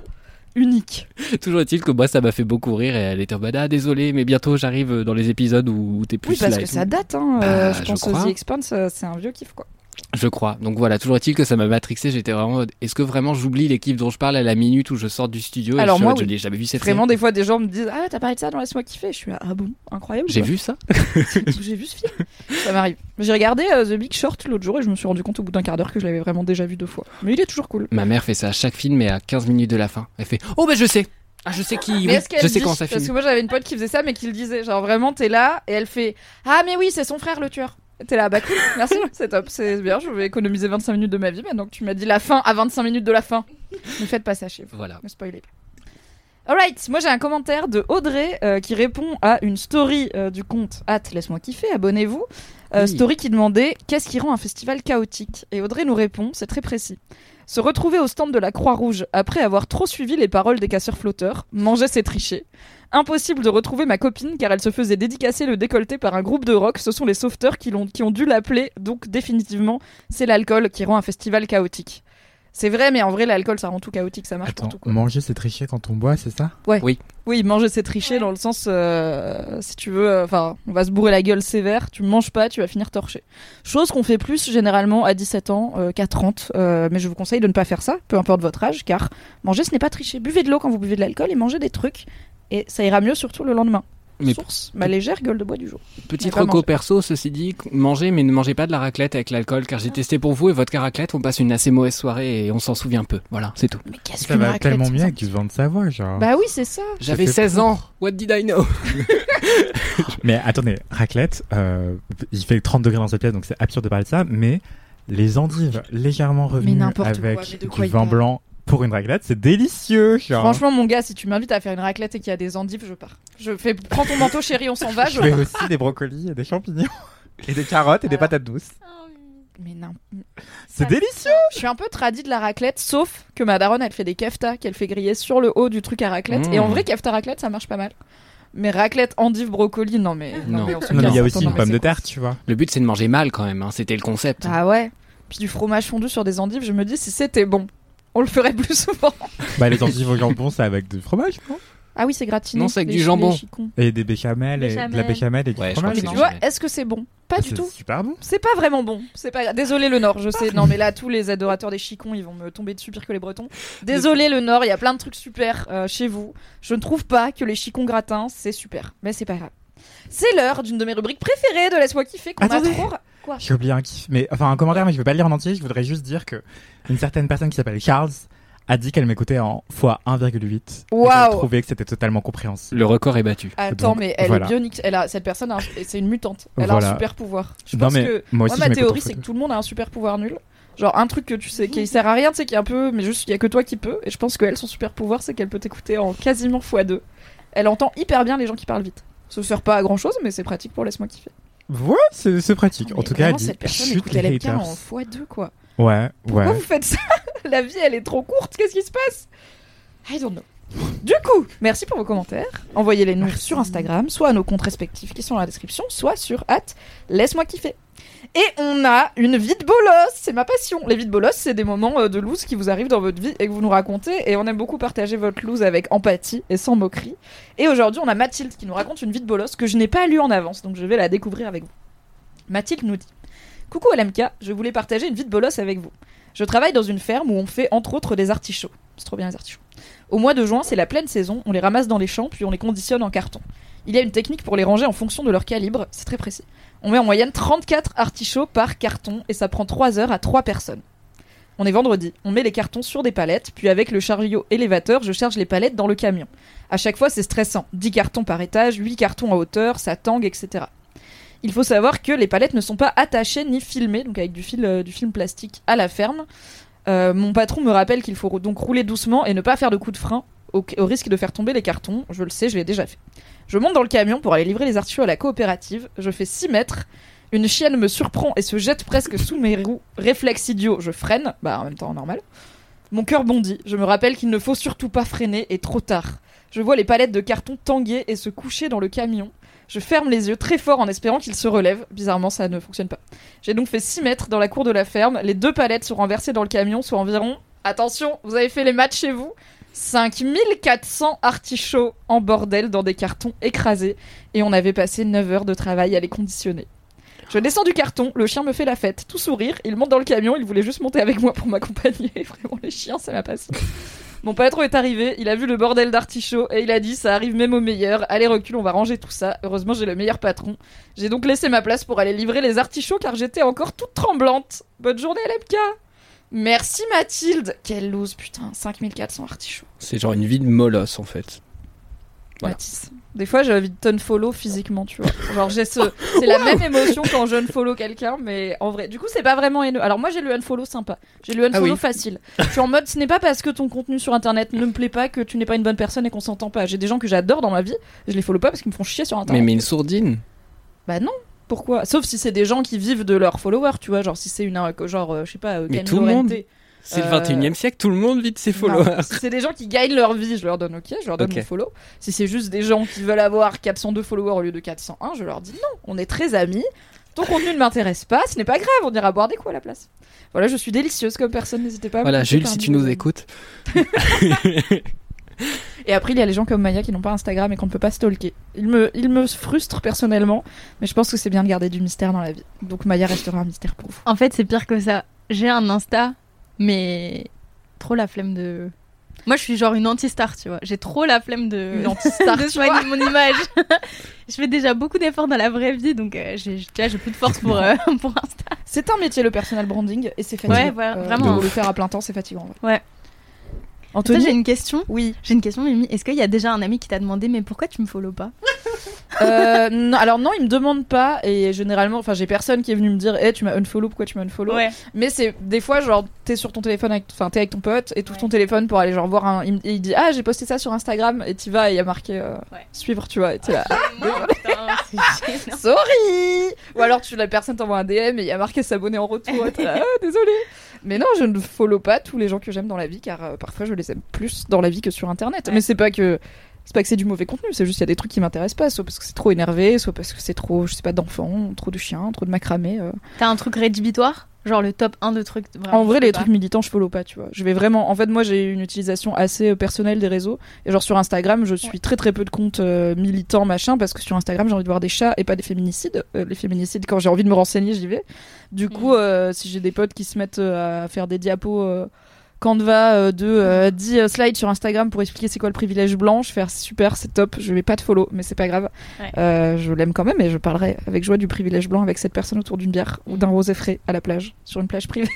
unique. Toujours est-il que moi, ça m'a fait beaucoup rire et elle était en mode ah désolé, mais bientôt j'arrive dans les épisodes où t'es plus Oui, parce là et que tout. ça date, hein. Bah, Je je pense crois. The Expanse, c'est un vieux kiff, quoi. Je crois. Donc voilà, toujours est-il que ça m'a matrixé. J'étais vraiment en mode, est-ce que vraiment j'oublie l'équipe dont je parle à la minute où je sors du studio et Alors je suis en moi, mode, oui. je n'ai jamais vu cette Vraiment, série. des fois, des gens me disent ah, t'as parlé de ça dans Laisse-moi kiffer. Je suis là, ah bon, incroyable. J'ai quoi. vu ça. J'ai vu ce film. Ça m'arrive. J'ai regardé The Big Short l'autre jour et je me suis rendu compte au bout d'un quart d'heure que je l'avais vraiment déjà vu 2 fois. Mais il est toujours cool. Ma mère fait ça à chaque film, mais à 15 minutes de la fin. Elle fait oh, ben je sais. Ah, je sais qui. Mais Oui, est-ce qu'elle je sais dit comment ça Parce finit. que moi j'avais une pote qui faisait ça mais qui le disait. Genre vraiment t'es là et elle fait ah mais oui c'est son frère le tueur. Et t'es là bah cool merci c'est top c'est bien je vais économiser 25 minutes de ma vie maintenant que tu m'as dit la fin à 25 minutes de la fin. Ne faites pas ça chez vous. Voilà. Ne spoilez pas. Alright, moi j'ai un commentaire de Audrey qui répond à une story du compte Laisse-moi kiffer, abonnez-vous. Oui. Story qui demandait qu'est-ce qui rend un festival chaotique. Et Audrey nous répond, c'est très précis. Se retrouver au stand de la Croix-Rouge après avoir trop suivi les paroles des casseurs flotteurs, manger c'est tricher. Impossible de retrouver ma copine car elle se faisait dédicacer le décolleté par un groupe de rock, ce sont les sauveteurs qui ont dû l'appeler, donc définitivement c'est l'alcool qui rend un festival chaotique. C'est vrai, mais en vrai, l'alcool, ça rend tout chaotique, ça marche Attends, pour tout. Quoi. manger c'est tricher quand on boit, c'est ça? Oui, manger, c'est tricher dans le sens, si tu veux, enfin, on va se bourrer la gueule sévère, tu manges pas, tu vas finir torché. Chose qu'on fait plus généralement à 17 ans qu'à 30, mais je vous conseille de ne pas faire ça, peu importe votre âge, car manger, ce n'est pas tricher. Buvez de l'eau quand vous buvez de l'alcool et mangez des trucs, et ça ira mieux surtout le lendemain. Mais Source, ma légère gueule de bois du jour. Petite pas reco manger. perso, ceci dit, mangez, mais ne mangez pas de la raclette avec l'alcool, car j'ai testé pour vous et votre raclette, on passe une assez mauvaise soirée et on s'en souvient peu. Voilà, c'est tout. Mais qu'est-ce Ça qu'une va raclette tellement sans mieux ça avec du vin de Savoie, genre. Bah oui, c'est ça. J'avais fait 16 ans. What did I know? Mais attendez, raclette, il fait 30 degrés dans cette pièce, donc c'est absurde de parler de ça, mais les endives légèrement revenues n'importe quoi, avec mais de quoi du il vin parle blanc pour une raclette, c'est délicieux, genre. Franchement, mon gars, si tu m'invites à faire une raclette et qu'il y a des endives, je pars. Je fais, prends ton manteau, chérie, on s'en va. je fais aussi des brocolis et des champignons et des carottes et des patates douces. Mais non. C'est délicieux. Je suis un peu tradie de la raclette, sauf que ma daronne, elle fait des keftas qu'elle fait griller sur le haut du truc à raclette. Mmh. Et en vrai, kefta raclette, ça marche pas mal. Mais raclette, endive, brocoli, non mais. Non. mais on se Non, mais il y a casse. aussi Non, une mais pomme c'est de quoi terre, tu vois. Le but, c'est de manger mal quand même, hein. C'était le concept. Ah ouais. Puis du fromage fondu sur des endives, je me dis si c'était bon, on le ferait plus souvent. Bah, les endives au jambon, c'est avec du fromage, non? Ah oui, c'est gratiné. Non, c'est avec les du jambon. les chicons. Et des béchamel, et de la Béchamel. béchamel et du Ouais, je crois fromage. que Mais c'est tu du vois, béchamel. est-ce que c'est bon? Pas du C'est tout. super bon. C'est pas vraiment bon. C'est pas. Désolé le Nord, je sais. Non mais là tous les adorateurs des chicons, ils vont me tomber dessus pire que les Bretons. Désolé le Nord, il y a plein de trucs super chez vous. Je ne trouve pas que les chicons gratins c'est super, mais c'est pas grave. C'est l'heure d'une de mes rubriques préférées de Laisse-moi kiffer qu'on a Attendez. trop. Quoi? J'ai oublié un kiff. Mais enfin, un commentaire, mais je vais pas le lire en entier. Je voudrais juste dire que une certaine personne qui s'appelle Charles a dit qu'elle m'écoutait en fois 1,8. Waouh. Et qu'elle trouvait que c'était totalement compréhensible. Le record est battu. Attends, Donc, mais elle voilà. est bionique. Cette personne, c'est une mutante. Elle a Voilà. un super pouvoir. Je Non, pense mais que moi aussi, ma je m'écoute en théorie, c'est photo. que tout le monde a un super pouvoir nul. Genre un truc que tu sais qui sert à rien, tu sais, qui est un peu, mais juste il y a que toi qui peux. Et je pense qu'elle, son super pouvoir, c'est qu'elle peut t'écouter en quasiment x2. Elle entend hyper bien les gens qui parlent vite. Ça sert pas à grand chose, mais c'est pratique pour Laisse-moi kiffer. Ouais, c'est pratique. Non, En mais tout cas, elle vraiment, dit cette personne chute écoute les LMK haters. en x2 quoi. Ouais, Pourquoi ouais. vous faites ça? La vie elle est trop courte, qu'est-ce qui se passe? I don't know. Du coup, merci pour vos commentaires. Envoyez-les nous sur Instagram, soit à nos comptes respectifs qui sont dans la description, soit sur @laisse-moi kiffer. Et on a une vie de bolos, c'est ma passion. Les vies de bolos, c'est des moments de loose qui vous arrivent dans votre vie et que vous nous racontez. Et on aime beaucoup partager votre loose avec empathie et sans moquerie. Et aujourd'hui, on a Mathilde qui nous raconte une vie de bolos que je n'ai pas lue en avance, donc je vais la découvrir avec vous. Mathilde nous dit: Coucou LMK, je voulais partager une vie de bolos avec vous. Je travaille dans une ferme où on fait entre autres des artichauts. C'est trop bien les artichauts. Au mois de juin, c'est la pleine saison, on les ramasse dans les champs puis on les conditionne en carton. Il y a une technique pour les ranger en fonction de leur calibre, c'est très précis. On met en moyenne 34 artichauts par carton et ça prend 3 heures à 3 personnes. On est vendredi, on met les cartons sur des palettes, puis avec le chariot élévateur, je charge les palettes dans le camion. À chaque fois, c'est stressant. 10 cartons par étage, 8 cartons à hauteur, ça tangue, etc. Il faut savoir que les palettes ne sont pas attachées ni filmées, donc avec du film plastique à la ferme. Mon patron me rappelle qu'il faut donc rouler doucement et ne pas faire de coups de frein au risque de faire tomber les cartons. Je le sais, je l'ai déjà fait. Je monte dans le camion pour aller livrer les artichauts à la coopérative. Je fais 6 mètres. Une chienne me surprend et se jette presque sous mes roues. Réflexe idiot, je freine. Bah, en même temps, normal. Mon cœur bondit. Je me rappelle qu'il ne faut surtout pas freiner et trop tard. Je vois les palettes de carton tanguer et se coucher dans le camion. Je ferme les yeux très fort en espérant qu'ils se relèvent. Bizarrement, ça ne fonctionne pas. J'ai donc fait 6 mètres dans la cour de la ferme. Les 2 palettes sont renversées dans le camion, soit environ... Attention, vous avez fait les maths chez vous. 5400 artichauts en bordel dans des cartons écrasés et on avait passé 9 heures de travail à les conditionner. Je descends du carton, le chien me fait la fête, tout sourire, il monte dans le camion, il voulait juste monter avec moi pour m'accompagner. Vraiment, les chiens, c'est ma passion. Mon patron est arrivé, il a vu le bordel d'artichauts et il a dit ça arrive même au meilleur. Allez recule, on va ranger tout ça. Heureusement j'ai le meilleur patron. J'ai donc laissé ma place pour aller livrer les artichauts car j'étais encore toute tremblante. Bonne journée LMK. Merci Mathilde. Quelle loose putain, 5400 artichauts. C'est genre une vie de molosse en fait. Voilà. Mathis. Des fois j'ai envie de t'unfollow physiquement, tu vois. Genre c'est la même émotion quand je unfollow quelqu'un, mais en vrai. Du coup c'est pas vraiment haineux. Alors moi j'ai le unfollow sympa. J'ai le unfollow facile. Je suis en mode ce n'est pas parce que ton contenu sur internet ne me plaît pas que tu n'es pas une bonne personne et qu'on s'entend pas. J'ai des gens que j'adore dans ma vie, je les follow pas parce qu'ils me font chier sur internet. Mais une sourdine. Bah non. Pourquoi ? Sauf si c'est des gens qui vivent de leurs followers, tu vois. Genre si c'est je sais pas, mais Camille tout le monde. Laurenti. C'est le 21e siècle, tout le monde vit de ses followers. Non, si c'est des gens qui gagnent leur vie, je leur donne je leur donne mon follow. Si c'est juste des gens qui veulent avoir 402 followers au lieu de 401, je leur dis non, on est très amis. Ton contenu ne m'intéresse pas, ce n'est pas grave, on ira boire des coups à la place. Voilà, je suis délicieuse comme personne, n'hésitez pas à Voilà, Jules, si tu nous écoutes. Et après, il y a les gens comme Maya qui n'ont pas Instagram et qu'on ne peut pas stalker. Il me frustre personnellement, mais je pense que c'est bien de garder du mystère dans la vie. Donc Maya restera un mystère pour vous. En fait, c'est pire que ça. J'ai un Insta, mais trop la flemme de... Moi, je suis genre une anti-star, tu vois. J'ai trop la flemme de soigner mon image. Je fais déjà beaucoup d'efforts dans la vraie vie, donc j'ai plus de force pour Insta. C'est un métier, le personal branding, et c'est fatigant. Ouais, vraiment. Le faire à plein temps, c'est fatigant. Ouais. Anthony, j'ai une question. Oui. J'ai une question, Mimi. Est-ce qu'il y a déjà un ami qui t'a demandé mais pourquoi tu me follow pas ? Non, alors non, il me demande pas et généralement, enfin j'ai personne qui est venu me dire tu m'as unfollow, pourquoi tu m'as unfollow. Ouais. Mais c'est des fois genre t'es sur ton téléphone t'es avec ton pote et tu ouvres ton téléphone pour aller genre voir il dit j'ai posté ça sur Instagram et t'y vas et il y a marqué suivre, tu vois, et t'es là putain, sorry. Ou alors la personne t'envoie un DM et il y a marqué s'abonner en retour et t'es là désolé. Mais non, je ne follow pas tous les gens que j'aime dans la vie car parfois je les aime plus dans la vie que sur internet. Mais c'est pas que c'est du mauvais contenu, c'est juste qu'il y a des trucs qui m'intéressent pas, soit parce que c'est trop énervé, soit parce que c'est trop, je sais pas, d'enfants, trop de chiens, trop de macramé. T'as un truc rédhibitoire ? Genre le top 1 de trucs vraiment, en vrai, les trucs militants, je follow pas, tu vois. Je vais vraiment... En fait, moi, j'ai une utilisation assez personnelle des réseaux. Et genre sur Instagram, je suis très très peu de comptes militants, machin, parce que sur Instagram, j'ai envie de voir des chats et pas des féminicides. Les féminicides, quand j'ai envie de me renseigner, j'y vais. Du coup, si j'ai des potes qui se mettent à faire des diapos... Canva de 10 slides sur Instagram pour expliquer c'est quoi le privilège blanc, je fais super, c'est top, je vais pas te follow, mais c'est pas grave. Je l'aime quand même et je parlerai avec joie du privilège blanc avec cette personne autour d'une bière ou d'un rosé frais à la plage, sur une plage privée.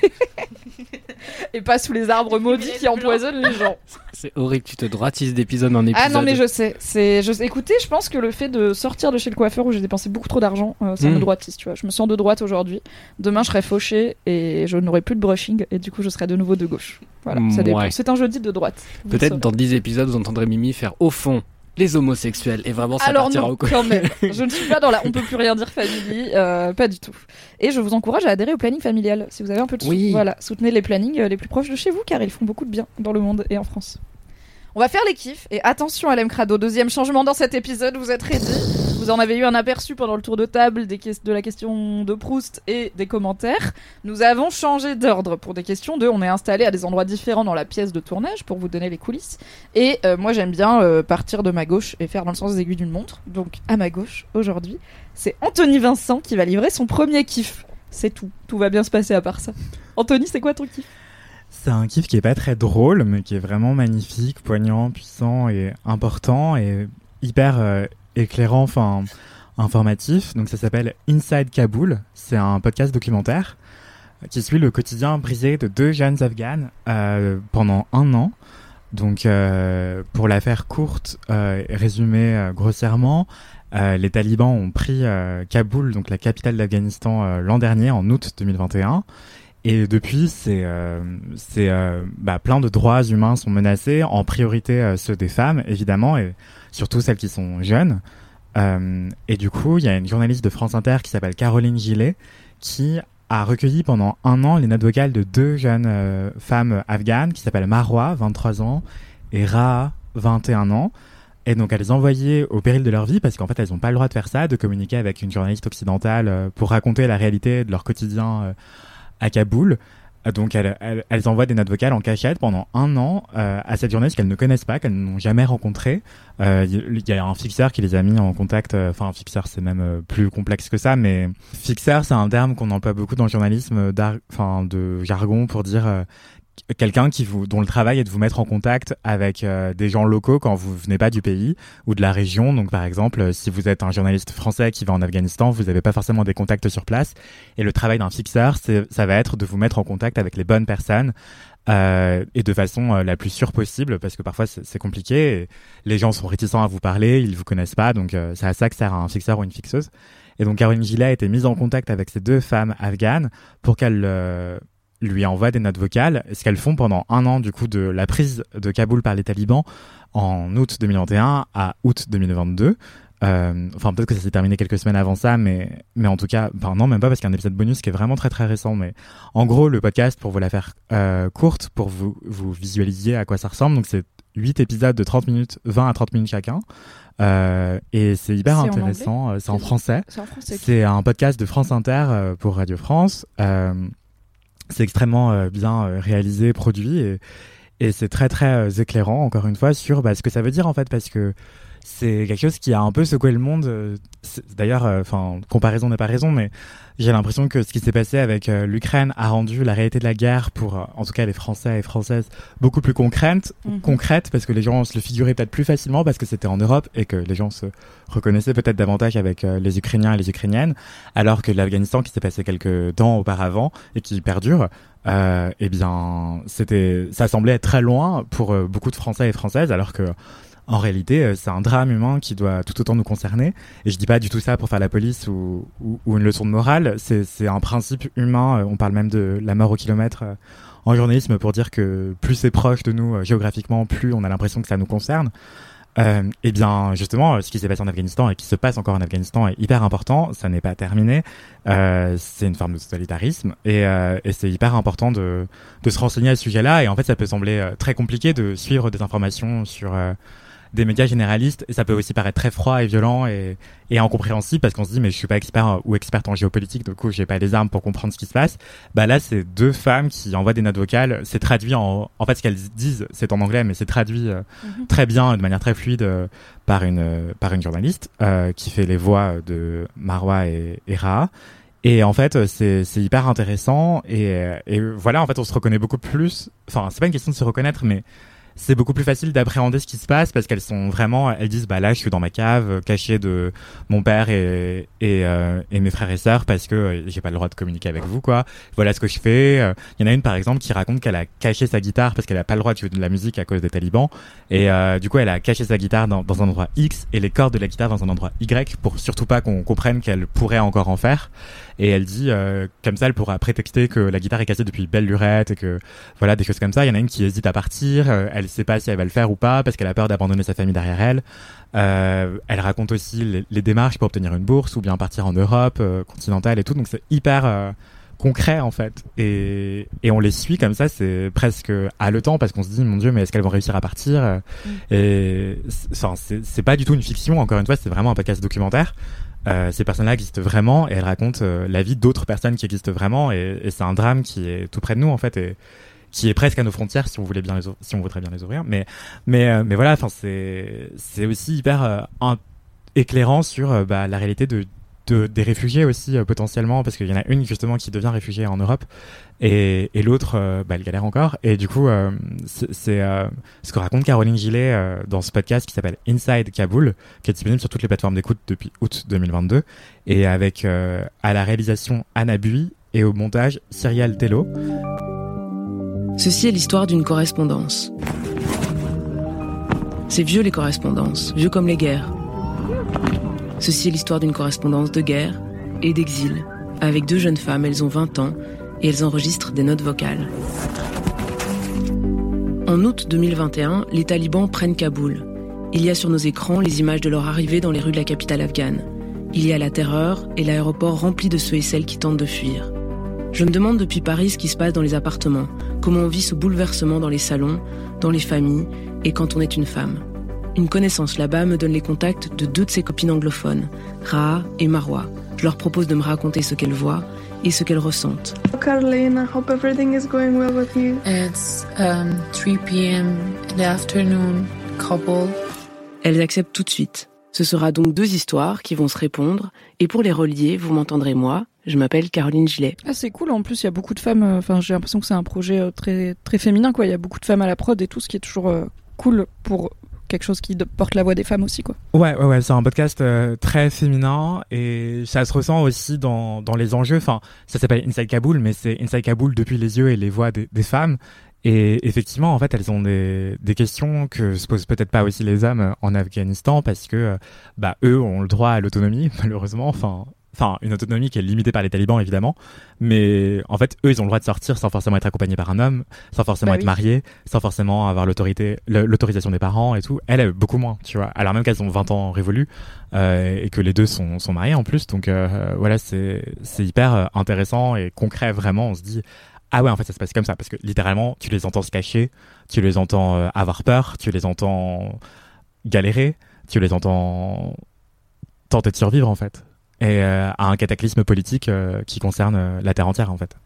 Et pas sous les arbres maudits qui empoisonnent les gens. C'est horrible, tu te droitises d'épisode en épisode. Ah non mais je sais, écoutez, je pense que le fait de sortir de chez le coiffeur où j'ai dépensé beaucoup trop d'argent, ça me droitise, tu vois. Je me sens de droite aujourd'hui, demain je serai fauchée et je n'aurai plus de brushing et du coup je serai de nouveau de gauche. Voilà, ça dépend. C'est un jeudi de droite. Peut-être dans 10 épisodes vous entendrez Mimi faire au fond les homosexuels et vraiment ça alors partira non, au coup. quand même. Je ne suis pas dans la on peut plus rien dire family, pas du tout. Et je vous encourage à adhérer au planning familial si vous avez un peu de sous. Voilà, soutenez les plannings les plus proches de chez vous car ils font beaucoup de bien dans le monde et en France. On va faire les kiffs et attention à l'Emcrado, deuxième changement dans cet épisode, vous êtes ready ? Vous en avez eu un aperçu pendant le tour de table de la question de Proust et des commentaires. Nous avons changé d'ordre pour des questions on est installé à des endroits différents dans la pièce de tournage pour vous donner les coulisses. Et moi j'aime bien partir de ma gauche et faire dans le sens des aiguilles d'une montre. Donc à ma gauche, aujourd'hui, c'est Anthony Vincent qui va livrer son premier kiff. C'est tout. Tout va bien se passer à part ça. Anthony, c'est quoi ton kiff ? C'est un kiff qui est pas très drôle, mais qui est vraiment magnifique, poignant, puissant et important et hyper éclairant, enfin informatif. Donc ça s'appelle Inside Kaboul. C'est un podcast documentaire qui suit le quotidien brisé de 2 jeunes Afghanes pendant 1 an. Donc pour la faire courte, résumée grossièrement, les talibans ont pris Kaboul, donc la capitale d'Afghanistan, l'an dernier, en août 2021. Et depuis, plein de droits humains sont menacés, en priorité ceux des femmes, évidemment, et surtout celles qui sont jeunes. Et du coup, il y a une journaliste de France Inter qui s'appelle Caroline Gillet, qui a recueilli pendant 1 an les notes vocales de 2 jeunes femmes afghanes, qui s'appellent Marwa, 23 ans, et Raha, 21 ans. Et donc, elle les envoyait au péril de leur vie, parce qu'en fait, elles n'ont pas le droit de faire ça, de communiquer avec une journaliste occidentale pour raconter la réalité de leur quotidien à Kaboul. Donc elles envoient des notes vocales en cachette pendant 1 an à cette journaliste qu'elles ne connaissent pas, qu'elles n'ont jamais rencontrée. Il y a un fixeur qui les a mis en contact. Enfin, un fixeur, c'est même plus complexe que ça, mais fixeur, c'est un terme qu'on emploie beaucoup dans le journalisme de jargon pour dire quelqu'un dont le travail est de vous mettre en contact avec des gens locaux quand vous venez pas du pays ou de la région. Donc par exemple, si vous êtes un journaliste français qui va en Afghanistan, vous n'avez pas forcément des contacts sur place. Et le travail d'un fixeur, ça va être de vous mettre en contact avec les bonnes personnes et de façon la plus sûre possible, parce que parfois c'est compliqué. Et les gens sont réticents à vous parler, ils vous connaissent pas, donc c'est à ça que sert un fixeur ou une fixeuse. Et donc Caroline Gillet a été mise en contact avec ces 2 femmes afghanes pour qu'elles lui envoie des notes vocales, ce qu'elles font pendant 1 an du coup de la prise de Kaboul par les talibans en août 2021 à août 2022. Enfin, peut-être que ça s'est terminé quelques semaines avant ça, mais en tout cas, non, même pas, parce qu'il y a un épisode bonus qui est vraiment très très récent. Mais en gros, le podcast, pour vous la faire courte, pour vous visualisiez à quoi ça ressemble, donc c'est 8 épisodes de 30 minutes, 20 à 30 minutes chacun. Et c'est hyper intéressant. C'est en français. C'est un podcast de France Inter pour Radio France. C'est extrêmement bien réalisé, produit, et c'est très très éclairant, encore une fois, sur ce que ça veut dire en fait, parce que c'est quelque chose qui a un peu secoué le monde. D'ailleurs, comparaison n'est pas raison, mais j'ai l'impression que ce qui s'est passé avec l'Ukraine a rendu la réalité de la guerre pour, en tout cas les Français et Françaises, beaucoup plus concrète, parce que les gens se le figuraient peut-être plus facilement parce que c'était en Europe et que les gens se reconnaissaient peut-être davantage avec les Ukrainiens et les Ukrainiennes, alors que l'Afghanistan qui s'est passé quelques temps auparavant et qui perdure, ça semblait être très loin pour beaucoup de Français et Françaises, alors que en réalité, c'est un drame humain qui doit tout autant nous concerner. Et je dis pas du tout ça pour faire la police ou une leçon de morale. C'est un principe humain. On parle même de la mort au kilomètre en journalisme pour dire que plus c'est proche de nous géographiquement, plus on a l'impression que ça nous concerne. Et bien, justement, ce qui s'est passé en Afghanistan et qui se passe encore en Afghanistan est hyper important. Ça n'est pas terminé. C'est une forme de totalitarisme et c'est hyper important de se renseigner à ce sujet-là. Et en fait, ça peut sembler très compliqué de suivre des informations sur des médias généralistes, et ça peut aussi paraître très froid et violent et incompréhensible, parce qu'on se dit mais je suis pas expert ou experte en géopolitique, du coup j'ai pas les armes pour comprendre ce qui se passe. Là, c'est 2 femmes qui envoient des notes vocales. C'est traduit en fait, ce qu'elles disent c'est en anglais, mais c'est traduit très bien, de manière très fluide, par une journaliste qui fait les voix de Marwa et Raha. Et en fait, c'est hyper intéressant et voilà, en fait, on se reconnaît beaucoup plus. Enfin, c'est pas une question de se reconnaître, mais c'est beaucoup plus facile d'appréhender ce qui se passe, parce qu'elles disent là je suis dans ma cave cachée de mon père et mes frères et sœurs parce que j'ai pas le droit de communiquer avec vous, quoi. Voilà ce que je fais. Il y en a une par exemple qui raconte qu'elle a caché sa guitare parce qu'elle a pas le droit de jouer de la musique à cause des talibans, et du coup elle a caché sa guitare dans un endroit X et les cordes de la guitare dans un endroit Y pour surtout pas qu'on comprenne qu'elle pourrait encore en faire. Et elle dit comme ça elle pourra prétexter que la guitare est cassée depuis belle lurette et que voilà, des choses comme ça. Il y en a une qui hésite à partir, elle sait pas si elle va le faire ou pas parce qu'elle a peur d'abandonner sa famille derrière elle. Elle raconte aussi les démarches pour obtenir une bourse ou bien partir en Europe continentale et tout, donc c'est hyper concret en fait, et on les suit comme ça, c'est presque haletant parce qu'on se dit mon Dieu, mais est-ce qu'elles vont réussir à partir? Et c'est pas du tout une fiction, encore une fois, c'est vraiment un podcast documentaire. Ces personnes-là existent vraiment et elles racontent la vie d'autres personnes qui existent vraiment, et c'est un drame qui est tout près de nous en fait, et qui est presque à nos frontières si on voudrait bien les ouvrir. Mais voilà, enfin c'est aussi hyper éclairant sur la réalité des réfugiés aussi potentiellement, parce qu'il y en a une justement qui devient réfugiée en Europe et l'autre elle galère encore, et du coup c'est ce que raconte Caroline Gillet dans ce podcast qui s'appelle Inside Kaboul, qui est disponible sur toutes les plateformes d'écoute depuis août 2022, et avec à la réalisation Anna Bui et au montage Cyrielle Tello. Ceci est l'histoire d'une correspondance. C'est vieux, les correspondances, vieux comme les guerres. Ceci est l'histoire d'une correspondance de guerre et d'exil. Avec 2 jeunes femmes, elles ont 20 ans et elles enregistrent des notes vocales. En août 2021, les talibans prennent Kaboul. Il y a sur nos écrans les images de leur arrivée dans les rues de la capitale afghane. Il y a la terreur et l'aéroport rempli de ceux et celles qui tentent de fuir. Je me demande depuis Paris ce qui se passe dans les appartements, comment on vit ce bouleversement dans les salons, dans les familles et quand on est une femme. Une connaissance là-bas me donne les contacts de 2 de ses copines anglophones, Raha et Marwa. Je leur propose de me raconter ce qu'elles voient et ce qu'elles ressentent. Caroline, I hope everything is going well with you. It's 3 p.m. in the afternoon, couple. Elles acceptent tout de suite. Ce sera donc 2 histoires qui vont se répondre, et pour les relier, vous m'entendrez moi, je m'appelle Caroline Gillet. Ah, c'est cool, en plus il y a beaucoup de femmes, enfin j'ai l'impression que c'est un projet très, très féminin, quoi. Il y a beaucoup de femmes à la prod et tout, ce qui est toujours cool pour quelque chose qui porte la voix des femmes aussi, quoi. Ouais, c'est un podcast très féminin et ça se ressent aussi dans les enjeux. Enfin, ça s'appelle Inside Kaboul, mais c'est Inside Kaboul depuis les yeux et les voix des femmes. Et effectivement, en fait, elles ont des questions que se posent peut-être pas aussi les hommes en Afghanistan parce que, eux ont le droit à l'autonomie, malheureusement. Enfin, une autonomie qui est limitée par les talibans, évidemment. Mais en fait, eux, ils ont le droit de sortir sans forcément être accompagnés par un homme, sans forcément être mariés, sans forcément avoir l'autorisation des parents et tout. Elles, beaucoup moins, tu vois. Alors même qu'elles ont 20 ans révolus et que les deux sont mariés en plus. Donc voilà, c'est hyper intéressant et concret, vraiment. On se dit... Ah ouais, en fait, ça se passe comme ça, parce que littéralement, tu les entends se cacher, tu les entends avoir peur, tu les entends galérer, tu les entends tenter de survivre, en fait. Et à un cataclysme politique qui concerne la Terre entière, en fait.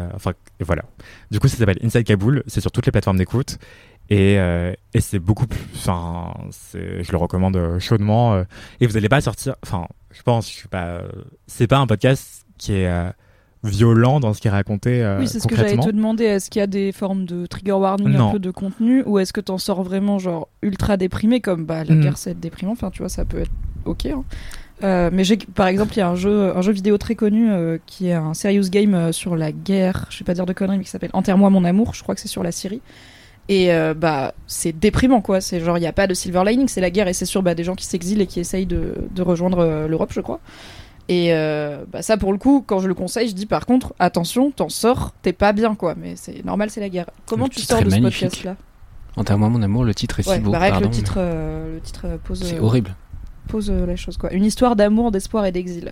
Et voilà. Du coup, ça s'appelle Inside Kaboul, c'est sur toutes les plateformes d'écoute, et c'est beaucoup plus... Enfin, je le recommande chaudement, et vous n'allez pas sortir... Enfin, je pense, c'est pas un podcast qui est... violent dans ce qui est raconté oui, c'est ce concrètement. que j'allais te demander. Est-ce qu'il y a des formes de trigger warning, un peu de contenu, ou est-ce que t'en sors vraiment genre ultra déprimé comme la guerre c'est déprimant, enfin tu vois, ça peut être ok, hein. Mais par exemple il y a un jeu vidéo très connu qui est un serious game sur la guerre, je vais pas dire de conneries, mais qui s'appelle Enterre-moi mon amour, je crois que c'est sur la Syrie. Et c'est déprimant, quoi. C'est genre il y a pas de silver lining, c'est la guerre et c'est sur des gens qui s'exilent et qui essayent de rejoindre l'Europe, je crois. Et ça, pour le coup, quand je le conseille, je dis par contre, attention, t'en sors, t'es pas bien, quoi. Mais c'est normal, c'est la guerre. Comment tu sors de ce podcast-là ? Enterre-moi mon amour, le titre est si beau. Pareil, pardon, le titre pose. C'est horrible. Pose la chose, quoi. Une histoire d'amour, d'espoir et d'exil.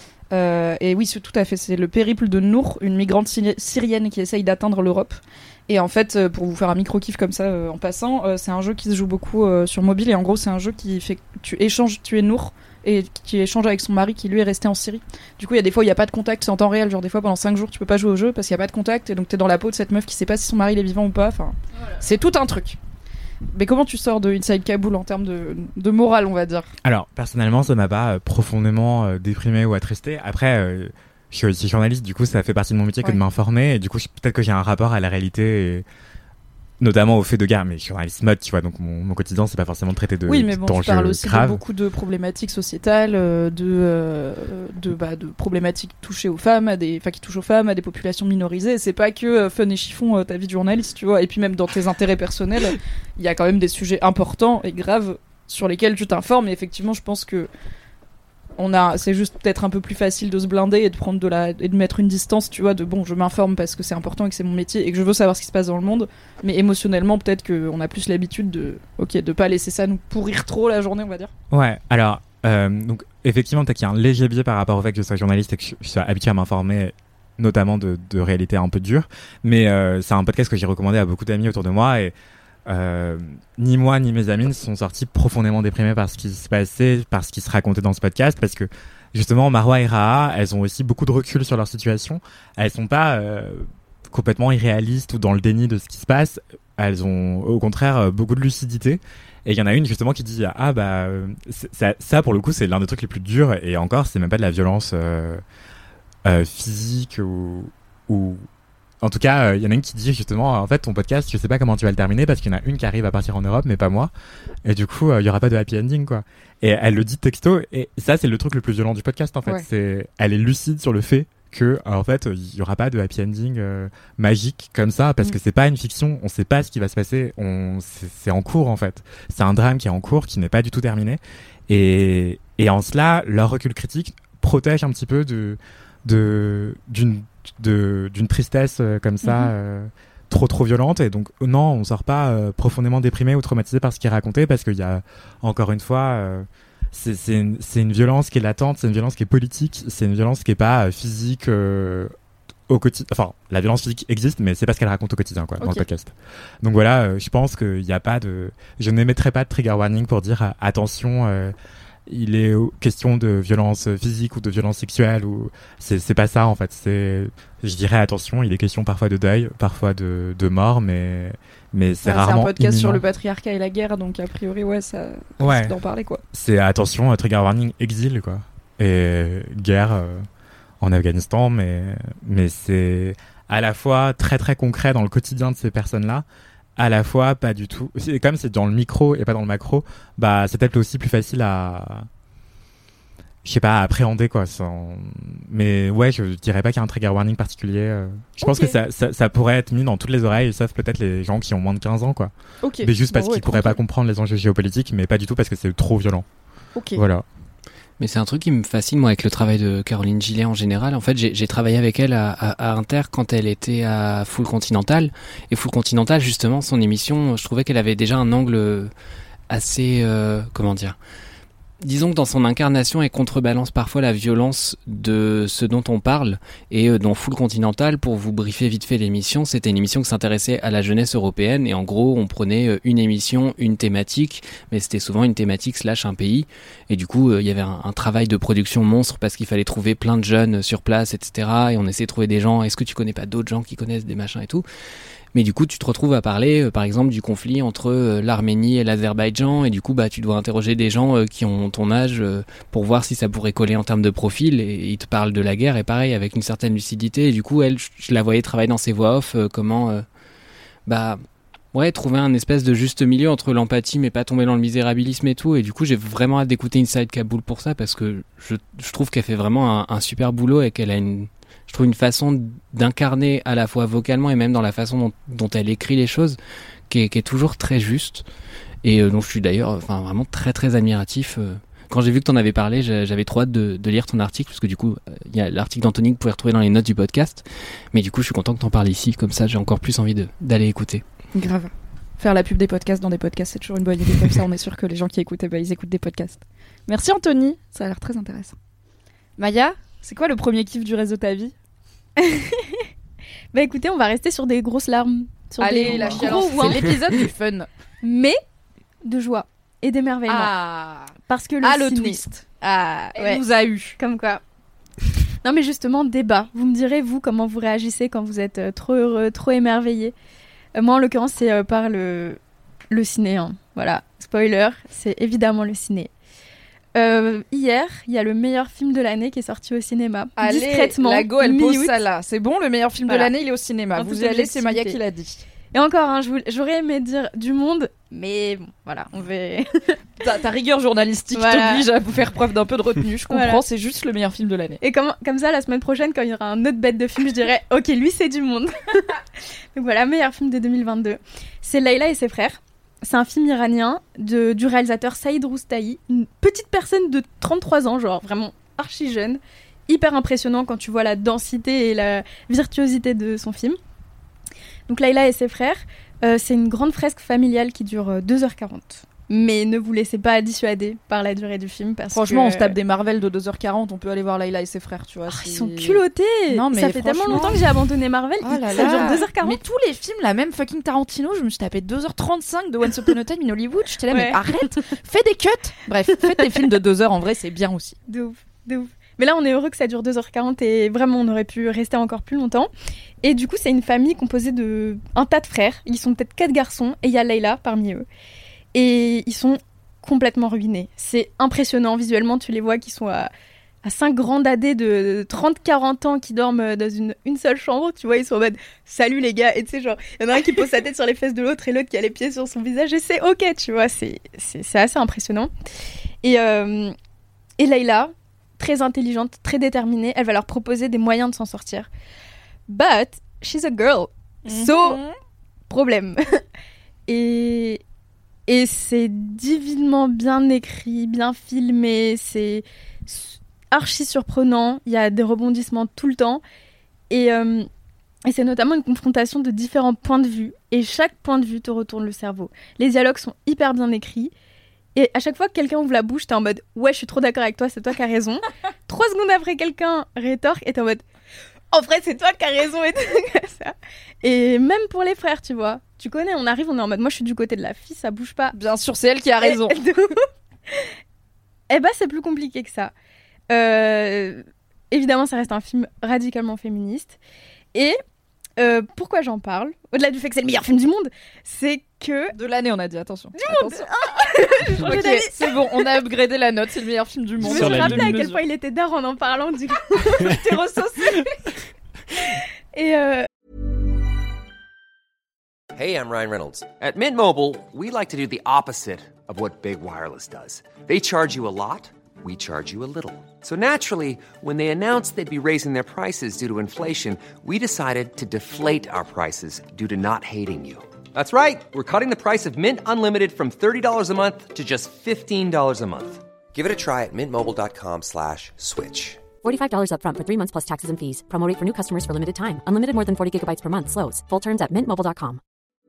Et oui, c'est tout à fait. C'est le périple de Nour, une migrante syrienne qui essaye d'atteindre l'Europe. Et en fait, pour vous faire un micro-kiff comme ça en passant, c'est un jeu qui se joue beaucoup sur mobile. Et en gros, c'est un jeu qui fait que tu es Nour. Et qui échange avec son mari qui lui est resté en Syrie. Du coup, il y a des fois où il n'y a pas de contact, c'est en temps réel. Genre, des fois pendant 5 jours, tu peux pas jouer au jeu parce qu'il n'y a pas de contact. Et donc, t'es dans la peau de cette meuf qui sait pas si son mari il est vivant ou pas. Enfin, c'est tout un truc. Mais comment tu sors de Inside Kaboul en termes de morale, on va dire ? Alors, personnellement, ça m'a pas profondément déprimé ou attristé. Après, je suis aussi journaliste, du coup, ça fait partie de mon métier que de m'informer. Et du coup, peut-être que j'ai un rapport à la réalité et... notamment au fait de guerre, mais je suis journaliste mode, tu vois, donc mon quotidien, c'est pas forcément de traiter de oui, mais bon, tu parles aussi graves. De beaucoup de problématiques sociétales, de problématiques touchées aux femmes, qui touchent aux femmes, à des populations minorisées. C'est pas que fun et chiffon ta vie de journaliste, tu vois. Et puis même dans tes intérêts personnels, il y a quand même des sujets importants et graves sur lesquels tu t'informes. Et effectivement, je pense que c'est juste peut-être un peu plus facile de se blinder et de prendre et de mettre une distance, tu vois, je m'informe parce que c'est important et que c'est mon métier et que je veux savoir ce qui se passe dans le monde, mais émotionnellement peut-être qu'on a plus l'habitude de pas laisser ça nous pourrir trop la journée, on va dire. Ouais, alors donc effectivement peut-être qu'il y a un léger biais par rapport au fait que je sois journaliste et que je sois habitué à m'informer notamment de réalités un peu dures, mais c'est un podcast que j'ai recommandé à beaucoup d'amis autour de moi et ni moi ni mes amis sont sortis profondément déprimés par ce qui se passait, par ce qui se racontait dans ce podcast, parce que justement Marwa et Raha, elles ont aussi beaucoup de recul sur leur situation. Elles sont pas complètement irréalistes ou dans le déni de ce qui se passe. Elles ont au contraire beaucoup de lucidité. Et il y en a une justement qui dit ça pour le coup c'est l'un des trucs les plus durs, et encore c'est même pas de la violence physique ou en tout cas, il y en a une qui dit justement, en fait, ton podcast, je sais pas comment tu vas le terminer parce qu'il y en a une qui arrive à partir en Europe, mais pas moi. Et du coup, il y aura pas de happy ending, quoi. Et elle le dit texto, et ça, c'est le truc le plus violent du podcast, en fait. Ouais. Elle est lucide sur le fait que, en fait, il y aura pas de happy ending magique comme ça, parce que c'est pas une fiction. On sait pas ce qui va se passer. C'est en cours, en fait. C'est un drame qui est en cours, qui n'est pas du tout terminé. Et en cela, leur recul critique protège un petit peu d'une tristesse comme ça trop violente, et donc non, on sort pas profondément déprimé ou traumatisé par ce qui est raconté, parce qu'il y a encore une fois c'est une violence qui est latente, c'est une violence qui est politique, c'est une violence qui est pas physique au quotidien. Enfin, la violence physique existe, mais c'est pas ce qu'elle raconte au quotidien, quoi, dans le podcast. Donc voilà, je pense qu'il y a pas de, je n'émettrai pas de trigger warning pour dire attention, il est question de violence physique ou de violence sexuelle, ou c'est pas ça en fait. Je dirais attention, il est question parfois de deuil, parfois de mort, mais c'est rarement. C'est un podcast imminent. sur le patriarcat et la guerre, donc a priori ça Ouais. d'en parler quoi. C'est attention, trigger warning, exil quoi, et guerre en Afghanistan, mais c'est à la fois très très concret dans le quotidien de ces personnes-là, à la fois pas du tout. Comme c'est dans le micro et pas dans le macro, bah c'est peut-être aussi plus facile à à appréhender quoi. Mais ouais, je dirais pas qu'il y a un trigger warning particulier. Je pense que ça pourrait être mis dans toutes les oreilles, sauf peut-être les gens qui ont moins de 15 ans quoi. Mais juste parce qu'ils pourraient pas comprendre les enjeux géopolitiques, mais pas du tout parce que c'est trop violent. Voilà. Mais c'est un truc qui me fascine, moi, avec le travail de Caroline Gillet en général. En fait, j'ai travaillé avec elle à Inter quand elle était à Full Continental. Et Full Continental, justement, son émission, je trouvais qu'elle avait déjà un angle assez... comment dire ? Disons que dans son incarnation, elle contrebalance parfois la violence de ce dont on parle. Et dans Full Continental, pour vous briefer vite fait l'émission, c'était une émission qui s'intéressait à la jeunesse européenne. Et en gros, on prenait une émission, une thématique, mais c'était souvent une thématique / un pays. Et du coup, il y avait un travail de production monstre parce qu'il fallait trouver plein de jeunes sur place, etc. Et on essayait de trouver des gens. Est-ce que tu connais pas d'autres gens qui connaissent des machins et tout ? Mais du coup, tu te retrouves à parler, par exemple, du conflit entre l'Arménie et l'Azerbaïdjan, et du coup, bah, tu dois interroger des gens qui ont ton âge pour voir si ça pourrait coller en termes de profil, et ils te parlent de la guerre, et pareil, avec une certaine lucidité, et du coup, elle, je la voyais travailler dans ses voix off, comment, trouver un espèce de juste milieu entre l'empathie, mais pas tomber dans le misérabilisme et tout, et du coup, j'ai vraiment hâte d'écouter Inside Kaboul pour ça, parce que je trouve qu'elle fait vraiment un super boulot, et qu'elle a je trouve une façon d'incarner à la fois vocalement et même dans la façon dont elle écrit les choses qui est toujours très juste, et dont je suis d'ailleurs vraiment très très admiratif. Quand j'ai vu que t'en avais parlé, j'avais trop hâte de lire ton article, parce que du coup il y a l'article d'Anthony que vous pouvez retrouver dans les notes du podcast, mais du coup je suis content que t'en parles ici, comme ça j'ai encore plus envie d'aller écouter. Grave. Faire la pub des podcasts dans des podcasts, c'est toujours une bonne idée, comme ça on est sûr que les gens qui écoutent, ils écoutent des podcasts. Merci Anthony, ça a l'air très intéressant. Maya, c'est quoi le premier kiff du reste de ta vie? Bah écoutez, on va rester sur des grosses larmes. Allez, la chialance, c'est l'épisode du fun. Mais de joie et d'émerveillement. Ah, parce que le ciné... twist. Ah, Elle nous a eu. Comme quoi. Non mais justement, débat. Vous me direz, vous, comment vous réagissez quand vous êtes trop heureux, trop émerveillé. Moi, en l'occurrence, c'est par le ciné. Hein. Voilà, spoiler, c'est évidemment le ciné. Hier, il y a le meilleur film de l'année qui est sorti au cinéma. Allez, discrètement. la go, elle pose ça là. C'est bon, le meilleur film de l'année, il est au cinéma. Vous y allez, c'est Maya qui l'a dit. Et encore, hein, j'aurais aimé dire du monde, mais bon, voilà, on va... ta rigueur journalistique t'oblige à faire preuve d'un peu de retenue, je comprends, c'est juste le meilleur film de l'année. Et comme ça, la semaine prochaine, quand il y aura un autre bête de film, je dirais, ok, lui c'est du monde. Donc voilà, meilleur film de 2022. C'est Layla et ses frères. C'est un film iranien du réalisateur Saïd Roustahi, une petite personne de 33 ans, genre vraiment archi jeune, hyper impressionnant quand tu vois la densité et la virtuosité de son film. Donc Layla et ses frères, c'est une grande fresque familiale qui dure 2h40. Mais ne vous laissez pas dissuader par la durée du film. Franchement, on se tape des Marvel de 2h40, on peut aller voir Layla et ses frères, tu vois. Ils sont culottés. Non, mais ça fait tellement longtemps que j'ai abandonné Marvel, ça dure 2h40. Mais tous les films, la même fucking Tarantino, je me suis tapé 2h35 de Once Upon a Time in Hollywood, j'étais là, mais arrête, fais des cuts. Bref, faites des films de 2h, en vrai, c'est bien aussi. De ouf. Mais là, on est heureux que ça dure 2h40 et vraiment, on aurait pu rester encore plus longtemps. Et du coup, c'est une famille composée de un tas de frères. Ils sont peut-être 4 garçons et il y a Layla parmi eux. Et ils sont complètement ruinés. C'est impressionnant visuellement, tu les vois qui sont à 5 grands dadés de 30-40 ans qui dorment dans une seule chambre. Tu vois, ils sont en mode « Salut les gars !» Et tu sais, genre, il y en a un qui pose sa tête sur les fesses de l'autre et l'autre qui a les pieds sur son visage. Et c'est ok, tu vois, c'est assez impressionnant. Et Layla, très intelligente, très déterminée, elle va leur proposer des moyens de s'en sortir. But she's a girl, so problème. Et c'est divinement bien écrit, bien filmé, c'est archi surprenant, il y a des rebondissements tout le temps, et c'est notamment une confrontation de différents points de vue, et chaque point de vue te retourne le cerveau. Les dialogues sont hyper bien écrits, et à chaque fois que quelqu'un ouvre la bouche, t'es en mode « Ouais, je suis trop d'accord avec toi, c'est toi qui as raison ». 3 secondes après, quelqu'un rétorque, et t'es en mode « En vrai, c'est toi qui as raison » et tout comme ça. Et même pour les frères, tu vois. Tu connais, on arrive, on est en mode « Moi, je suis du côté de la fille, ça bouge pas. » Bien sûr, c'est elle qui a raison. Eh ben, c'est plus compliqué que ça. Évidemment, ça reste un film radicalement féministe. Et pourquoi j'en parle, au-delà du fait que c'est le meilleur film du monde, c'est que... De l'année, on a dit, attention. Du monde. Ok, c'est bon, on a upgradé la note, c'est le meilleur film du monde. Je me suis rappelé à quel point il était d'art en parlant, du coup. J'étais ressaucée. Et Hey, I'm Ryan Reynolds. At Mint Mobile, we like to do the opposite of what Big Wireless does. They charge you a lot, we charge you a little. So naturally, when they announced they'd be raising their prices due to inflation, we decided to deflate our prices due to not hating you. That's right. We're cutting the price of Mint Unlimited from $30 a month to just $15 a month. Give it a try at mintmobile.com/switch. $45 up front for 3 months plus taxes and fees. Promo rate for new customers for limited time. Unlimited more than 40 gigabytes per month. Slows full terms at mintmobile.com.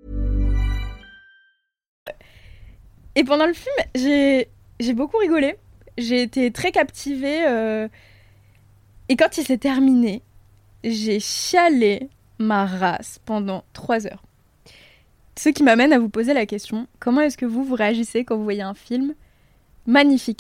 Et pendant le film, j'ai beaucoup rigolé. J'ai été très captivée. Et quand il s'est terminé, j'ai chialé ma race pendant 3 heures. Ce qui m'amène à vous poser la question, comment est-ce que vous réagissez quand vous voyez un film magnifique ?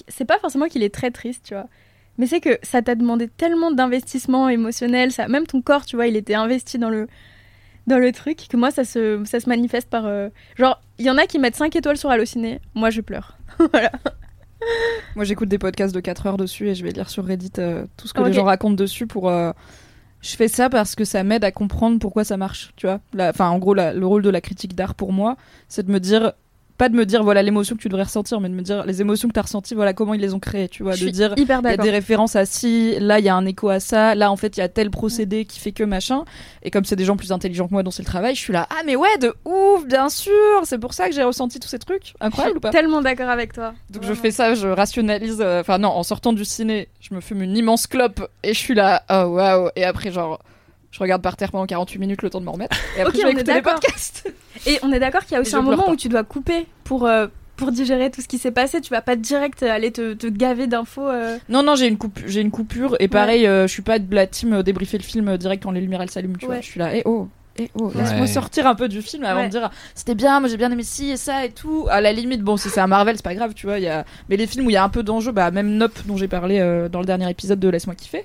C'est pas forcément qu'il est très triste, tu vois. Mais c'est que ça t'a demandé tellement d'investissement émotionnel. Même ton corps, tu vois, il était investi dans le truc, que moi, ça se manifeste par... Genre, il y en a qui mettent 5 étoiles sur Allociné. Moi, je pleure. Voilà. Moi, j'écoute des podcasts de 4 heures dessus et je vais lire sur Reddit tout ce que les gens racontent dessus pour... Je fais ça parce que ça m'aide à comprendre pourquoi ça marche, tu vois. En gros, le rôle de la critique d'art pour moi, c'est de me dire... Pas de me dire voilà l'émotion que tu devrais ressentir, mais de me dire les émotions que tu as ressenties, voilà comment ils les ont créées, tu vois. De dire il y a des références à ci, là il y a un écho à ça, là en fait il y a tel procédé qui fait que machin. Et comme c'est des gens plus intelligents que moi dont c'est le travail, je suis là ah mais ouais de ouf bien sûr, c'est pour ça que j'ai ressenti tous ces trucs. Incroyable ou pas ? Tellement d'accord avec toi. Donc je fais ça, je rationalise. Enfin non, en sortant du ciné, je me fume une immense clope et je suis là oh waouh. Et après genre je regarde par terre pendant 48 minutes le temps de me remettre. Et après, je vais écouter les podcasts. Et on est d'accord qu'il y a aussi un moment où tu dois couper pour digérer tout ce qui s'est passé. Tu vas pas direct aller te gaver d'infos. Non, j'ai une coupure. Et pareil, je suis pas de la team débriefer le film direct quand les lumières elles s'allument. Tu vois, je suis là, laisse-moi sortir un peu du film avant de dire c'était bien, moi j'ai bien aimé ci et ça et tout. À la limite, bon, si c'est un Marvel, c'est pas grave, tu vois. Mais les films où il y a un peu d'enjeu, même Nope, dont j'ai parlé dans le dernier épisode de Laisse-moi kiffer.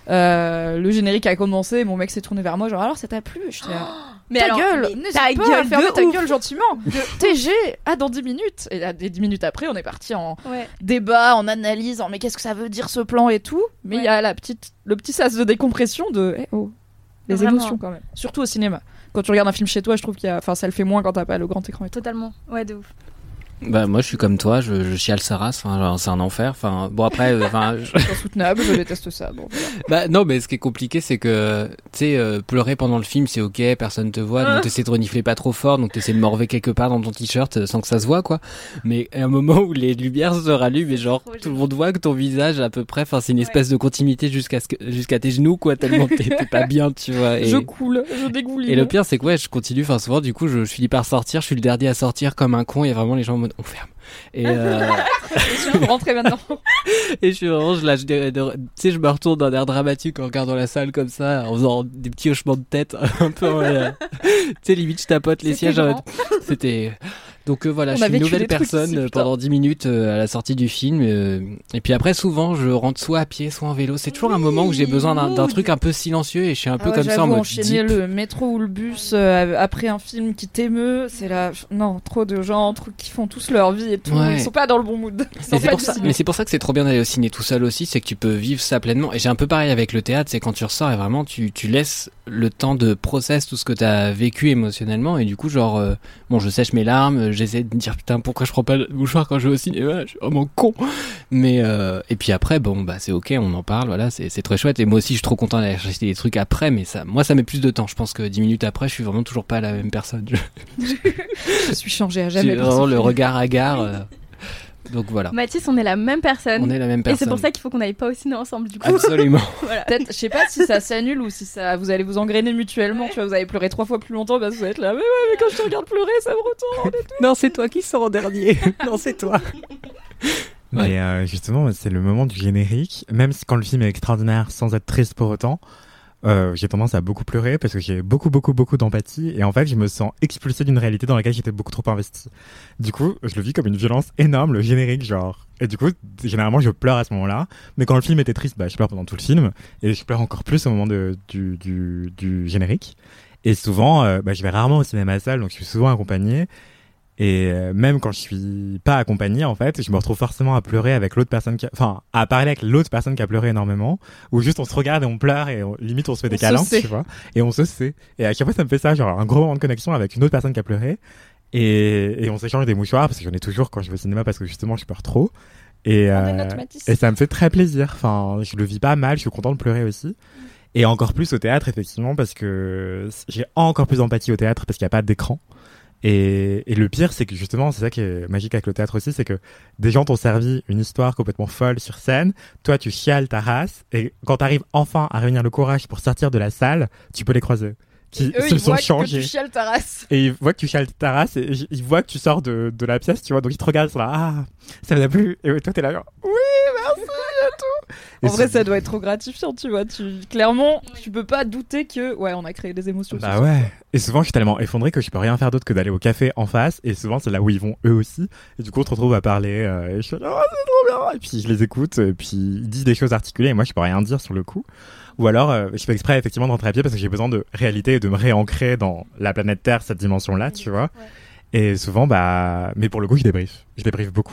Le générique a commencé, mon mec s'est tourné vers moi genre alors ça t'a plu? Mais ta gueule, ferme ta gueule gentiment. TG dans 10 minutes. Et 10 minutes après on est parti en débat, en analyse, en mais qu'est-ce que ça veut dire ce plan et tout. Mais il y a le petit sas de décompression de les émotions quand même. Surtout au cinéma. Quand tu regardes un film chez toi, je trouve ça le fait moins quand t'as pas le grand écran. Totalement, ouais de ouf. Bah moi je suis comme toi, je chiale sa race, c'est un enfer. Bon après, c'est insoutenable, je déteste ça. Bon, voilà. Bah non, mais ce qui est compliqué c'est que tu sais pleurer pendant le film c'est ok, personne te voit, donc t'essaies de renifler pas trop fort, donc t'essaies de morver quelque part dans ton t-shirt sans que ça se voit quoi. Mais à un moment où les lumières se rallument et genre tout le monde voit que ton visage à peu près, c'est une espèce de continuité jusqu'à tes genoux quoi, tellement t'es pas bien tu vois. Et... je coule, je dégouline. Et le pire c'est que je continue, souvent du coup je finis par sortir, je suis le dernier à sortir comme un con, il y a vraiment les gens en mode on ferme. Et je vais rentrer maintenant. Et je suis vraiment, tu sais, je me retourne d'un air dramatique en regardant la salle comme ça, en faisant des petits hochements de tête, un peu, tu sais, limite je tapote les sièges. C'était. Donc voilà, je suis une nouvelle personne ici, pendant 10 minutes à la sortie du film. Et puis après, souvent, je rentre soit à pied, soit en vélo. C'est toujours un moment où j'ai besoin d'un truc un peu silencieux et je suis un peu comme ça en mode enchaîner le métro ou le bus après un film qui t'émeut, c'est là. Non, trop de gens qui font tous leur vie et tout. Ouais. Ils sont pas dans le bon mood. Mais c'est pour ça que c'est trop bien d'aller au ciné tout seul aussi, c'est que tu peux vivre ça pleinement. Et j'ai un peu pareil avec le théâtre, c'est quand tu ressors et vraiment tu laisses le temps de process tout ce que t'as vécu émotionnellement. Et du coup, genre, je sèche mes larmes. J'essaie de me dire putain pourquoi je prends pas le mouchoir quand je vais au cinéma, je suis vraiment con. Mais et puis après c'est ok, on en parle, voilà, c'est très chouette. Et moi aussi je suis trop content d'aller chercher des trucs après, mais ça met plus de temps. Je pense que 10 minutes après je suis vraiment toujours pas la même personne. Je suis changée à jamais. J'ai vraiment le regard hagard. Donc voilà. Mathis, on est la même personne. On est la même personne. Et c'est pour ça qu'il faut qu'on n'aille pas au ciné ensemble du coup. Absolument. Voilà. Peut-être, je sais pas si ça s'annule ou si vous allez vous engrainer mutuellement. Tu vois, vous allez pleurer 3 fois plus longtemps parce que vous allez être là. Mais quand je te regarde pleurer, ça me retourne. Non, c'est toi qui sors en dernier. Non, c'est toi. Mais justement, c'est le moment du générique. Même quand le film est extraordinaire, sans être triste pour autant, j'ai tendance à beaucoup pleurer parce que j'ai beaucoup d'empathie et en fait je me sens expulsé d'une réalité dans laquelle j'étais beaucoup trop investi. Du coup je le vis comme une violence énorme, le générique genre, et du coup généralement je pleure à ce moment-là, mais quand le film était triste, je pleure pendant tout le film et je pleure encore plus au moment du générique. Et souvent je vais rarement au cinéma seul, donc je suis souvent accompagné. Et même quand je suis pas accompagné, en fait, je me retrouve forcément à pleurer avec l'autre personne à parler avec l'autre personne qui a pleuré énormément, ou juste on se regarde et on pleure et limite on se fait des câlins, tu vois, et on se sait. Et à chaque fois ça me fait ça, genre un gros moment de connexion avec une autre personne qui a pleuré, et on s'échange des mouchoirs, parce que j'en ai toujours quand je vais au cinéma, parce que justement je pleure trop. Et ça me fait très plaisir, enfin, je le vis pas mal, je suis content de pleurer aussi. Et encore plus au théâtre, effectivement, parce que j'ai encore plus d'empathie au théâtre, parce qu'il n'y a pas d'écran. Et le pire, c'est que justement, c'est ça qui est magique avec le théâtre aussi, c'est que des gens t'ont servi une histoire complètement folle sur scène, toi tu chiales ta race, et quand t'arrives enfin à réunir le courage pour sortir de la salle, tu peux les croiser. Qui eux, se ils sont voient changés. que tu chiales ta race. Et ils voient que tu chiales ta race, et ils voient que tu sors de la pièce, tu vois, donc ils te regardent, ils sont là, ah, ça vous a plu? Et toi t'es là, genre, oui, merci, et tout. En vrai, ça doit être trop gratifiant, tu vois. Clairement, tu peux pas douter que, ouais, on a créé des émotions. Bah ouais. Et souvent, je suis tellement effondré que je peux rien faire d'autre que d'aller au café en face. Et souvent, c'est là où ils vont eux aussi. Et du coup, on se retrouve à parler. Et je suis là, oh, c'est trop bien. Et puis, je les écoute. Et puis, ils disent des choses articulées. Et moi, je peux rien dire sur le coup. Ou alors, je fais exprès, effectivement, de rentrer à pied parce que j'ai besoin de réalité et de me réancrer dans la planète Terre, cette dimension-là, tu vois. Ouais. Et souvent, mais pour le coup, je débriefe. Je débriefe beaucoup.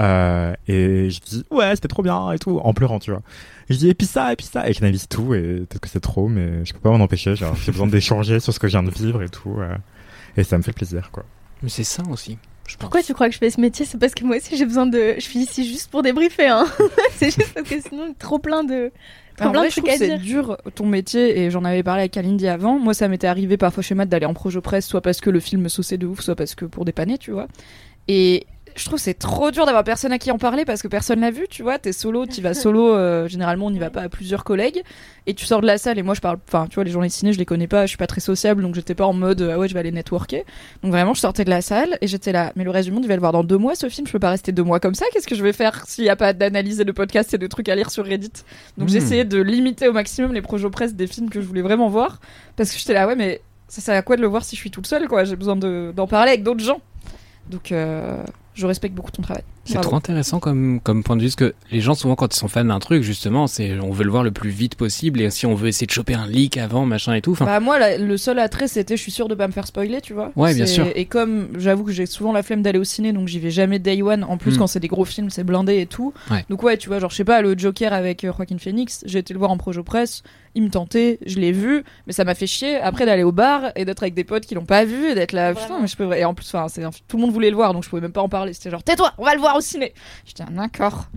Et je dis ouais, c'était trop bien et tout, en pleurant, tu vois. Et je dis et puis ça, et j'analyse tout, et peut-être que c'est trop, mais je peux pas m'en empêcher, genre j'ai besoin d'échanger sur ce que je viens de vivre et tout, et ça me fait plaisir, quoi. Mais c'est ça aussi. Pourquoi tu crois que je fais ce métier? C'est parce que moi aussi j'ai besoin de... Je suis ici juste pour débriefer, hein. C'est juste parce que sinon trop plein de... En vrai, je trouve que c'est dur ton métier, et j'en avais parlé avec Kalindi avant. Moi, ça m'était arrivé parfois chez Matt d'aller en projo presse, soit parce que le film me sauçait de ouf, soit parce que pour dépanner, tu vois. Et je trouve que c'est trop dur d'avoir personne à qui en parler parce que personne l'a vu, tu vois. T'es solo, t'y vas solo, généralement on n'y va pas à plusieurs collègues, et tu sors de la salle, et moi je parle, enfin tu vois, les journées ciné je les connais pas, je suis pas très sociable, donc j'étais pas en mode ah ouais je vais aller networker. Donc vraiment je sortais de la salle et j'étais là, mais le reste du monde il va le voir dans 2 mois ce film, je peux pas rester 2 mois comme ça, qu'est-ce que je vais faire s'il y a pas d'analyse et de podcast et de trucs à lire sur Reddit. Donc j'essayais de limiter au maximum les projets presse des films que je voulais vraiment voir, parce que j'étais là ouais mais ça sert à quoi de le voir si je suis toute seule, quoi, j'ai besoin d'en parler avec d'autres gens. Donc je respecte beaucoup ton travail. C'est trop intéressant comme point de vue, parce que les gens souvent quand ils sont fans d'un truc, justement, c'est on veut le voir le plus vite possible, et si on veut essayer de choper un leak avant, machin et tout. Bah moi le seul attrait c'était je suis sûre de pas me faire spoiler, tu vois. Ouais, bien sûr. Et comme j'avoue que j'ai souvent la flemme d'aller au ciné, donc j'y vais jamais day one. En plus quand c'est des gros films c'est blindé et tout. Ouais. Donc ouais tu vois, genre je sais pas, le Joker avec Joaquin Phoenix, j'ai été le voir en projo presse, il me tentait, je l'ai vu, mais ça m'a fait chier après d'aller au bar et d'être avec des potes qui l'ont pas vu et d'être là putain mais je peux, et en plus tout le monde voulait le voir donc je pouvais même pas en parler, c'était genre tais-toi, on va le voir au ciné. J'étais d'accord.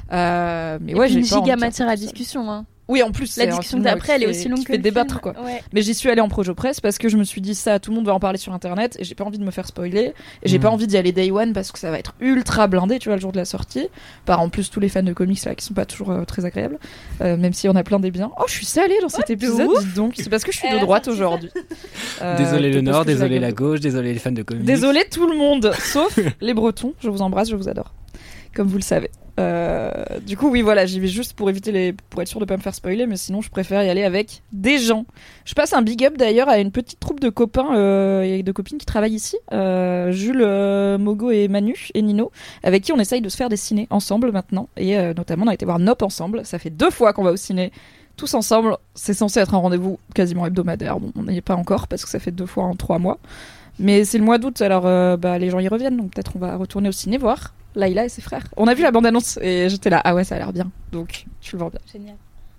Mais et ouais, j'ai une giga matière à discussion, hein. Oui, en plus, la discussion d'après, elle est aussi longue que fait le débattre, film. quoi. Ouais. Mais j'y suis allée en projo presse parce que je me suis dit ça, tout le monde va en parler sur internet et j'ai pas envie de me faire spoiler et j'ai pas envie d'y aller day one parce que ça va être ultra blindé, tu vois, le jour de la sortie. Par en plus tous les fans de comics là qui sont pas toujours très agréables, même si on a plein des biens. Oh, je suis salée dans cet épisode, donc c'est parce que je suis de droite aujourd'hui. Désolé le Nord, désolé la gauche, désolé les fans de comics. Désolé tout le monde, sauf les Bretons. Je vous embrasse, je vous adore, comme vous le savez. Du coup oui voilà, j'y vais juste pour être sûr de pas me faire spoiler, mais sinon je préfère y aller avec des gens. Je passe un big up d'ailleurs à une petite troupe de copains et de copines qui travaillent ici, Jules, Mogo et Manu et Nino, avec qui on essaye de se faire des ciné ensemble maintenant, et notamment on a été voir Nope ensemble. Ça fait 2 fois qu'on va au ciné tous ensemble, c'est censé être un rendez-vous quasiment hebdomadaire, bon on n'y est pas encore parce que ça fait 2 fois en 3 mois, mais c'est le mois d'août, alors les gens y reviennent, donc peut-être on va retourner au ciné voir Laïla et ses frères. On a vu la bande-annonce et j'étais là, ah ouais, ça a l'air bien. Donc, tu le vends bien. Génial.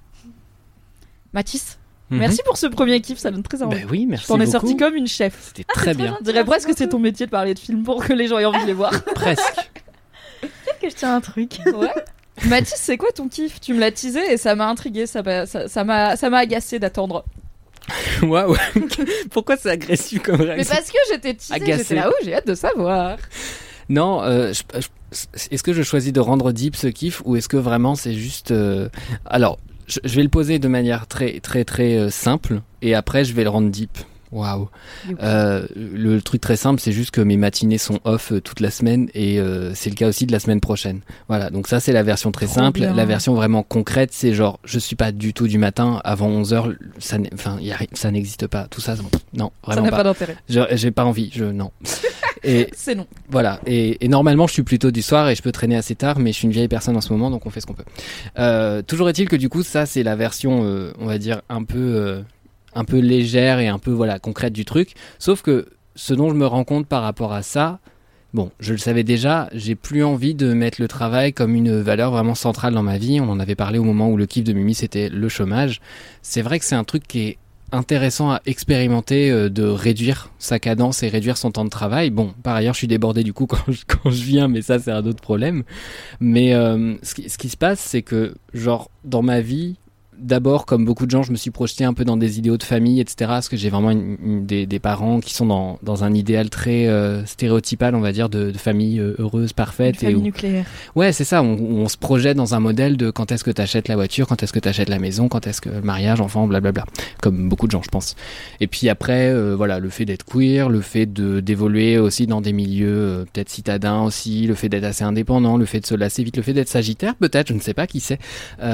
Mathis, merci pour ce premier kiff, ça donne très envie. Bah oui, merci. Je t'en ai beaucoup. sorti comme une chef. C'était très bien. Je dirais presque que c'est ton métier de parler de films pour que les gens aient envie de les voir. Presque. Peut-être que je tiens un truc. Ouais. Mathis, c'est quoi ton kiff? Tu me l'as teasé et ça m'a intrigué, ça m'a agacé d'attendre. Waouh. Pourquoi c'est agressif comme réaction? Mais parce que j'étais teasée, j'étais là, j'ai hâte de savoir. Non, est-ce que je choisis de rendre deep ce kiff, ou est-ce que vraiment c'est juste... Alors, je vais le poser de manière très très très simple, et après je vais le rendre deep. Waouh. Le truc très simple, c'est juste que mes matinées sont off toute la semaine et c'est le cas aussi de la semaine prochaine. Voilà, donc ça c'est la version très simple. Bien. La version vraiment concrète, c'est genre je suis pas du tout du matin avant 11h, ça n'existe pas. Tout ça, non, vraiment ça n'a pas d'intérêt. J'ai pas envie, non. Et c'est non. Voilà, et normalement je suis plutôt du soir et je peux traîner assez tard, mais je suis une vieille personne en ce moment, donc on fait ce qu'on peut. Toujours est-il que du coup ça c'est la version, on va dire un peu légère et un peu concrète du truc, sauf que ce dont je me rends compte par rapport à ça, bon, je le savais déjà, j'ai plus envie de mettre le travail comme une valeur vraiment centrale dans ma vie. On en avait parlé au moment où le kiff de Mimi c'était le chômage. C'est vrai que c'est un truc qui est intéressant à expérimenter, de réduire sa cadence et réduire son temps de travail. Bon, par ailleurs je suis débordé du coup quand je viens, mais ça c'est un autre problème. Mais ce qui se passe, c'est que genre dans ma vie, d'abord, comme beaucoup de gens, je me suis projeté un peu dans des idéaux de famille, etc. Parce que j'ai vraiment des parents qui sont dans un idéal très stéréotypal, on va dire, de famille heureuse, parfaite. Une famille nucléaire. Ouais, c'est ça. On se projette dans un modèle de quand est-ce que t'achètes la voiture, quand est-ce que t'achètes la maison, quand est-ce que le mariage, enfant, blablabla. Comme beaucoup de gens, je pense. Et puis après, le fait d'être queer, le fait d'évoluer aussi dans des milieux peut-être citadins aussi, le fait d'être assez indépendant, le fait de se lasser vite, le fait d'être sagittaire, peut-être, je ne sais pas qui c'est.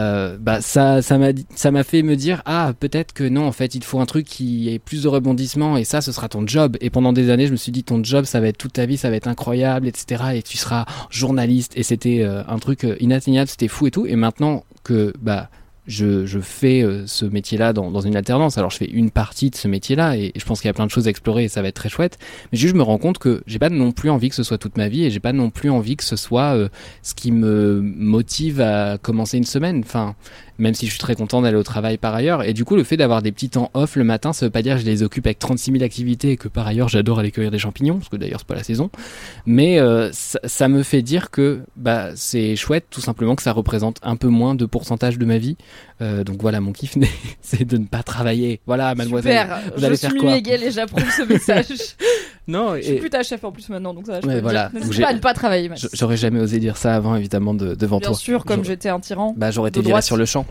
Ça m'a fait me dire peut-être que non, en fait il te faut un truc qui ait plus de rebondissement et ça ce sera ton job. Et pendant des années je me suis dit ton job ça va être toute ta vie, ça va être incroyable, etc. et tu seras journaliste, et c'était un truc inatteignable, c'était fou et tout. Et maintenant que je fais ce métier-là dans une alternance, alors je fais une partie de ce métier-là et je pense qu'il y a plein de choses à explorer et ça va être très chouette, mais juste je me rends compte que j'ai pas non plus envie que ce soit toute ma vie et j'ai pas non plus envie que ce soit ce qui me motive à commencer une semaine, enfin même si je suis très content d'aller au travail par ailleurs. Et du coup le fait d'avoir des petits temps off le matin, ça veut pas dire que je les occupe avec 36 000 activités et que par ailleurs j'adore aller cueillir des champignons, parce que d'ailleurs c'est pas la saison, mais ça me fait dire que c'est chouette tout simplement que ça représente un peu moins de pourcentage de ma vie. Donc voilà, mon kiff c'est de ne pas travailler. Voilà, mademoiselle. Super, vous allez je faire suis quoi? Miguel et j'approuve ce message. Non, je suis plus ta chef en plus maintenant, donc ça je peux voilà. dire. N'hésite pas à ne pas travailler. J'aurais jamais osé dire ça avant, évidemment, devant toi. Bien sûr, comme j'étais un tyran. J'aurais été viré sur le champ.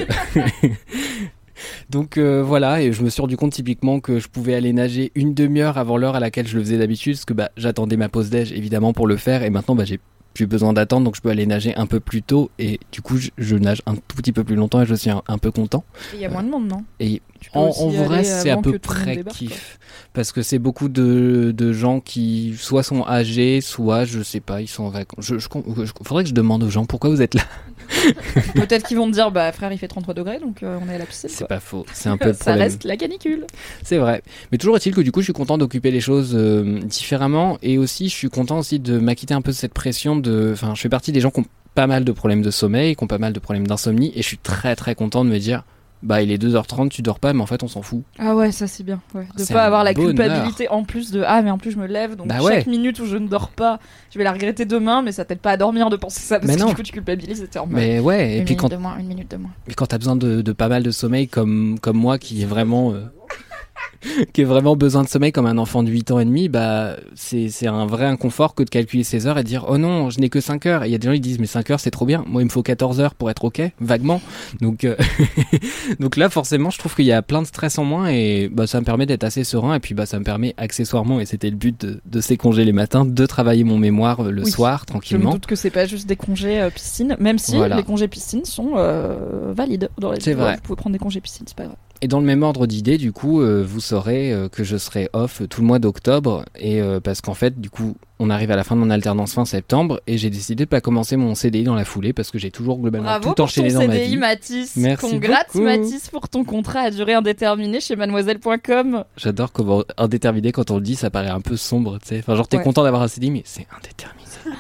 Donc voilà, et je me suis rendu compte typiquement que je pouvais aller nager une demi-heure avant l'heure à laquelle je le faisais d'habitude, parce que j'attendais ma pause déj évidemment pour le faire, et maintenant j'ai plus besoin d'attendre, donc je peux aller nager un peu plus tôt, et du coup je nage un tout petit peu plus longtemps et je suis un peu content. Il y a moins de monde, non? Et en vrai c'est à peu près kiff, parce que c'est beaucoup de gens qui soit sont âgés, soit je sais pas, ils sont en vacances. Faudrait que je demande aux gens pourquoi vous êtes là. Peut-être qu'ils vont te dire frère il fait 33 degrés donc on est à la piscine. C'est pas faux, c'est un peu le problème. Ça reste la canicule. C'est vrai, mais toujours est-il que du coup je suis content d'occuper les choses différemment, et aussi je suis content aussi de m'acquitter un peu de cette pression je fais partie des gens qui ont pas mal de problèmes de sommeil, qui ont pas mal de problèmes d'insomnie, et je suis très très content de me dire il est 2h30, tu dors pas, mais en fait on s'en fout. Ah ouais, ça c'est bien, ouais. De c'est pas avoir la bonheur. culpabilité en plus de mais en plus je me lève, donc chaque minute où je ne dors pas je vais la regretter demain, mais ça t'aide pas à dormir de penser ça, parce que du coup tu culpabilises, c'était en mode mais ouais, et puis une minute de moins. Mais quand t'as besoin de pas mal de sommeil comme moi qui est vraiment qui a vraiment besoin de sommeil comme un enfant de 8 ans et demi, c'est un vrai inconfort que de calculer ses heures et de dire oh non, je n'ai que 5 heures. Et il y a des gens qui disent mais 5 heures c'est trop bien, moi il me faut 14 heures pour être ok, vaguement. Donc donc là forcément je trouve qu'il y a plein de stress en moins, et ça me permet d'être assez serein, et puis ça me permet accessoirement, et c'était le but de ces congés les matins, de travailler mon mémoire le soir tranquillement. Je me doute que c'est pas juste des congés piscine, même si les congés piscine sont valides dans les c'est vrai. Vous pouvez prendre des congés piscine, c'est pas grave. Et dans le même ordre d'idée, du coup, vous saurez que je serai off tout le mois d'octobre, et parce qu'en fait, du coup, on arrive à la fin de mon alternance fin septembre, et j'ai décidé de pas commencer mon CDI dans la foulée, parce que j'ai toujours globalement tout enchaîné dans ma vie. Bravo pour ton CDI, Mathis. Merci Congrats, beaucoup. Mathis, pour ton contrat à durée indéterminée chez mademoiselle.com. J'adore comment indéterminé, quand on le dit, ça paraît un peu sombre, tu sais. Enfin, genre, t'es content d'avoir un CDI, mais c'est indéterminé.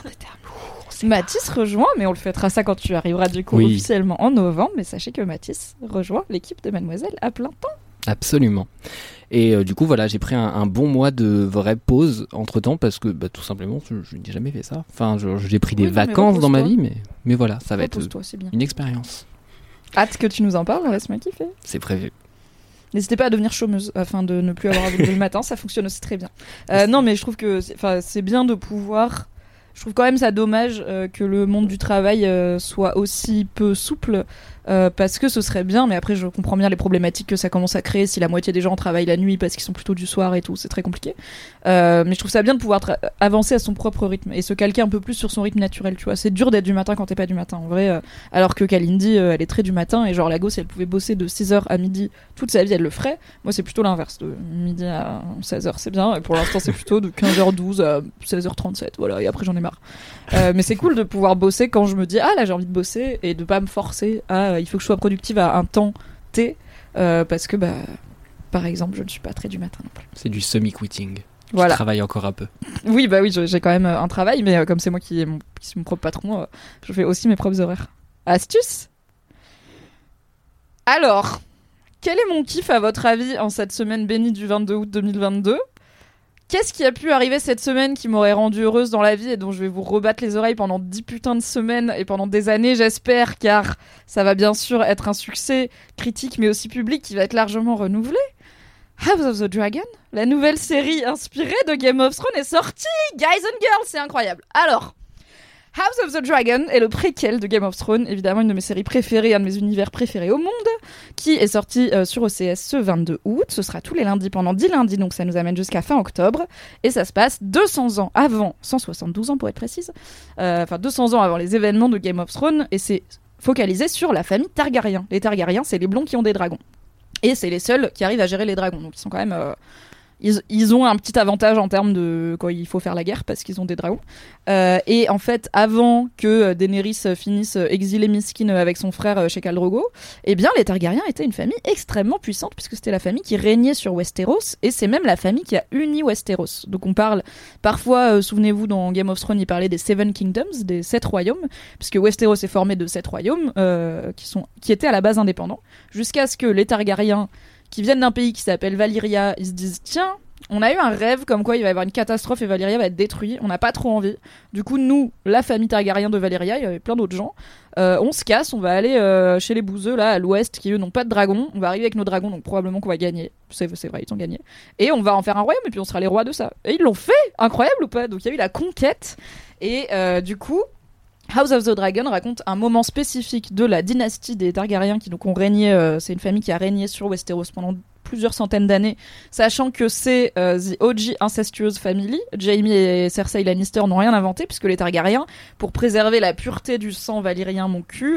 Mathis rejoint, mais on le fêtera ça quand tu arriveras du coup officiellement en novembre, mais sachez que Mathis rejoint l'équipe de Mademoiselle à plein temps. Absolument. Et du coup voilà, j'ai pris un bon mois de vraie pause entre temps, parce que tout simplement je n'ai jamais fait ça. Enfin j'ai pris des vacances dans ma vie, mais voilà, ça va être une expérience. Hâte que tu nous en parles, laisse-moi kiffer. C'est prévu. N'hésitez pas à devenir chômeuse afin de ne plus avoir à vous lever le matin, ça fonctionne aussi très bien. Non mais je trouve que c'est bien de pouvoir... Je trouve quand même ça dommage que le monde du travail soit aussi peu souple parce que ce serait bien, mais après je comprends bien les problématiques que ça commence à créer si la moitié des gens travaillent la nuit parce qu'ils sont plutôt du soir et tout, c'est très compliqué. Mais je trouve ça bien de pouvoir avancer à son propre rythme et se calquer un peu plus sur son rythme naturel, tu vois. C'est dur d'être du matin quand t'es pas du matin, en vrai. Alors que Kalindi, elle est très du matin et genre Lagos, si elle pouvait bosser de 6h à midi toute sa vie, elle le ferait. Moi, c'est plutôt l'inverse, de midi à 16h, c'est bien. Et pour l'instant, c'est plutôt de 15h12 à 16h37, voilà. Et après, j'en ai marre. Mais c'est cool de pouvoir bosser quand je me dis là, j'ai envie de bosser et de pas me forcer à il faut que je sois productive à un temps T parce que par exemple je ne suis pas très du matin non plus. C'est du semi-quitting. Voilà. Je travaille encore un peu. Oui, j'ai quand même un travail, mais comme c'est moi qui suis mon propre patron, je fais aussi mes propres horaires. Astuce. Alors, quel est mon kiff à votre avis en cette semaine bénie du 22 août 2022 ? Qu'est-ce qui a pu arriver cette semaine qui m'aurait rendue heureuse dans la vie et dont je vais vous rebattre les oreilles pendant 10 putains de semaines et pendant des années, j'espère, car ça va bien sûr être un succès critique mais aussi public qui va être largement renouvelé. House of the Dragon, la nouvelle série inspirée de Game of Thrones est sortie. Guys and girls, c'est incroyable. Alors, House of the Dragon est le préquel de Game of Thrones, évidemment une de mes séries préférées, un de mes univers préférés au monde, qui est sorti sur OCS ce 22 août. Ce sera tous les lundis pendant 10 lundis, donc ça nous amène jusqu'à fin octobre. Et ça se passe 200 ans avant, 172 ans pour être précise, 200 ans avant les événements de Game of Thrones, et c'est focalisé sur la famille Targaryen. Les Targaryens, c'est les blonds qui ont des dragons. Et c'est les seuls qui arrivent à gérer les dragons, donc ils sont quand même... Ils ont un petit avantage en termes de quand il faut faire la guerre parce qu'ils ont des dragons. Et en fait, avant que Daenerys finisse exilée misquine avec son frère chez Khal Drogo, eh bien les Targaryens étaient une famille extrêmement puissante puisque c'était la famille qui régnait sur Westeros et c'est même la famille qui a uni Westeros. Donc on parle parfois, souvenez-vous dans Game of Thrones, il parlait des Seven Kingdoms, des 7 royaumes, puisque Westeros est formé de 7 royaumes qui étaient à la base indépendants, jusqu'à ce que les Targaryens qui viennent d'un pays qui s'appelle Valyria, ils se disent tiens, on a eu un rêve comme quoi il va y avoir une catastrophe et Valyria va être détruit, on n'a pas trop envie. Du coup, nous, la famille Targaryen de Valyria, il y avait plein d'autres gens, on se casse, on va aller chez les bouseux là à l'ouest qui eux n'ont pas de dragons, on va arriver avec nos dragons donc probablement qu'on va gagner. C'est vrai, ils ont gagné. Et on va en faire un royaume et puis on sera les rois de ça. Et ils l'ont fait, incroyable ou pas ? Donc il y a eu la conquête et du coup House of the Dragon raconte un moment spécifique de la dynastie des Targaryens qui donc ont régné, c'est une famille qui a régné sur Westeros pendant plusieurs centaines d'années, sachant que c'est The OG Incestuous Family. Jaime et Cersei Lannister n'ont rien inventé puisque les Targaryens, pour préserver la pureté du sang valyrien mon cul,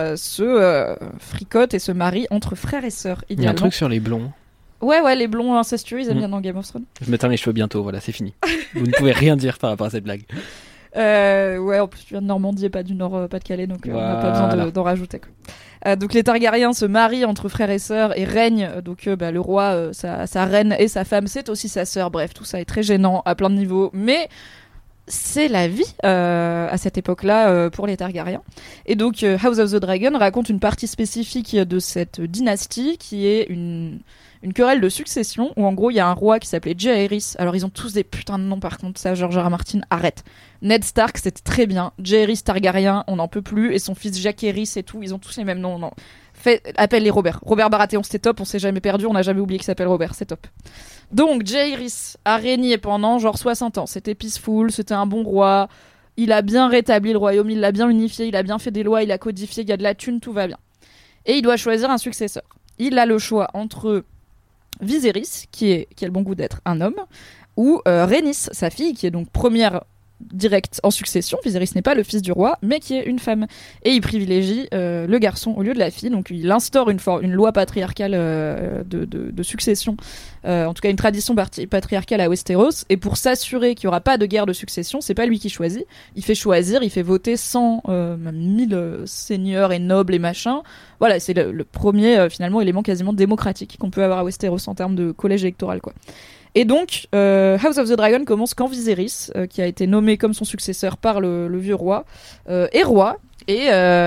se fricotent et se marient entre frères et sœurs. Il y a un truc sur les blonds. Ouais, les blonds incestueux, ils aiment bien dans Game of Thrones. Je m'éteins les cheveux bientôt, voilà, c'est fini. Vous ne pouvez rien dire par rapport à cette blague. En plus tu viens de Normandie et pas du Nord Pas-de-Calais, donc on n'a pas besoin d'en rajouter quoi. Donc les Targaryens se marient entre frères et sœurs et règnent, donc le roi, sa reine et sa femme c'est aussi sa sœur, bref tout ça est très gênant à plein de niveaux, mais c'est la vie à cette époque-là pour les Targaryens. Et donc House of the Dragon raconte une partie spécifique de cette dynastie qui est une querelle de succession où en gros il y a un roi qui s'appelait Jaehaerys. Alors ils ont tous des putains de noms par contre, ça George R. R. Martin arrête. Ned Stark c'était très bien, Jaehaerys Targaryen on n'en peut plus et son fils Jaehaerys et tout, ils ont tous les mêmes noms. Non. Appelle les Robert Baratheon, c'était top, on s'est jamais perdu, on n'a jamais oublié qu'il s'appelle Robert, c'est top. Donc Jaehaerys a régné pendant genre 60 ans, c'était peaceful, c'était un bon roi, il a bien rétabli le royaume, il l'a bien unifié, il a bien fait des lois, il a codifié, il y a de la thune, tout va bien. Et il doit choisir un successeur. Il a le choix entre Viserys, qui a le bon goût d'être un homme, ou Rhaenys, sa fille, qui est donc première directe en succession. Viserys n'est pas le fils du roi, mais qui est une femme. Et il privilégie le garçon au lieu de la fille, donc il instaure une loi patriarcale de succession, en tout cas une tradition patriarcale à Westeros, et pour s'assurer qu'il n'y aura pas de guerre de succession, c'est pas lui qui choisit, il fait voter 100, même 1000 seigneurs et nobles et machins. Voilà, c'est le premier finalement élément quasiment démocratique qu'on peut avoir à Westeros en termes de collège électoral, quoi. Et donc, House of the Dragon commence quand Viserys, qui a été nommé comme son successeur par le vieux roi, est roi. Et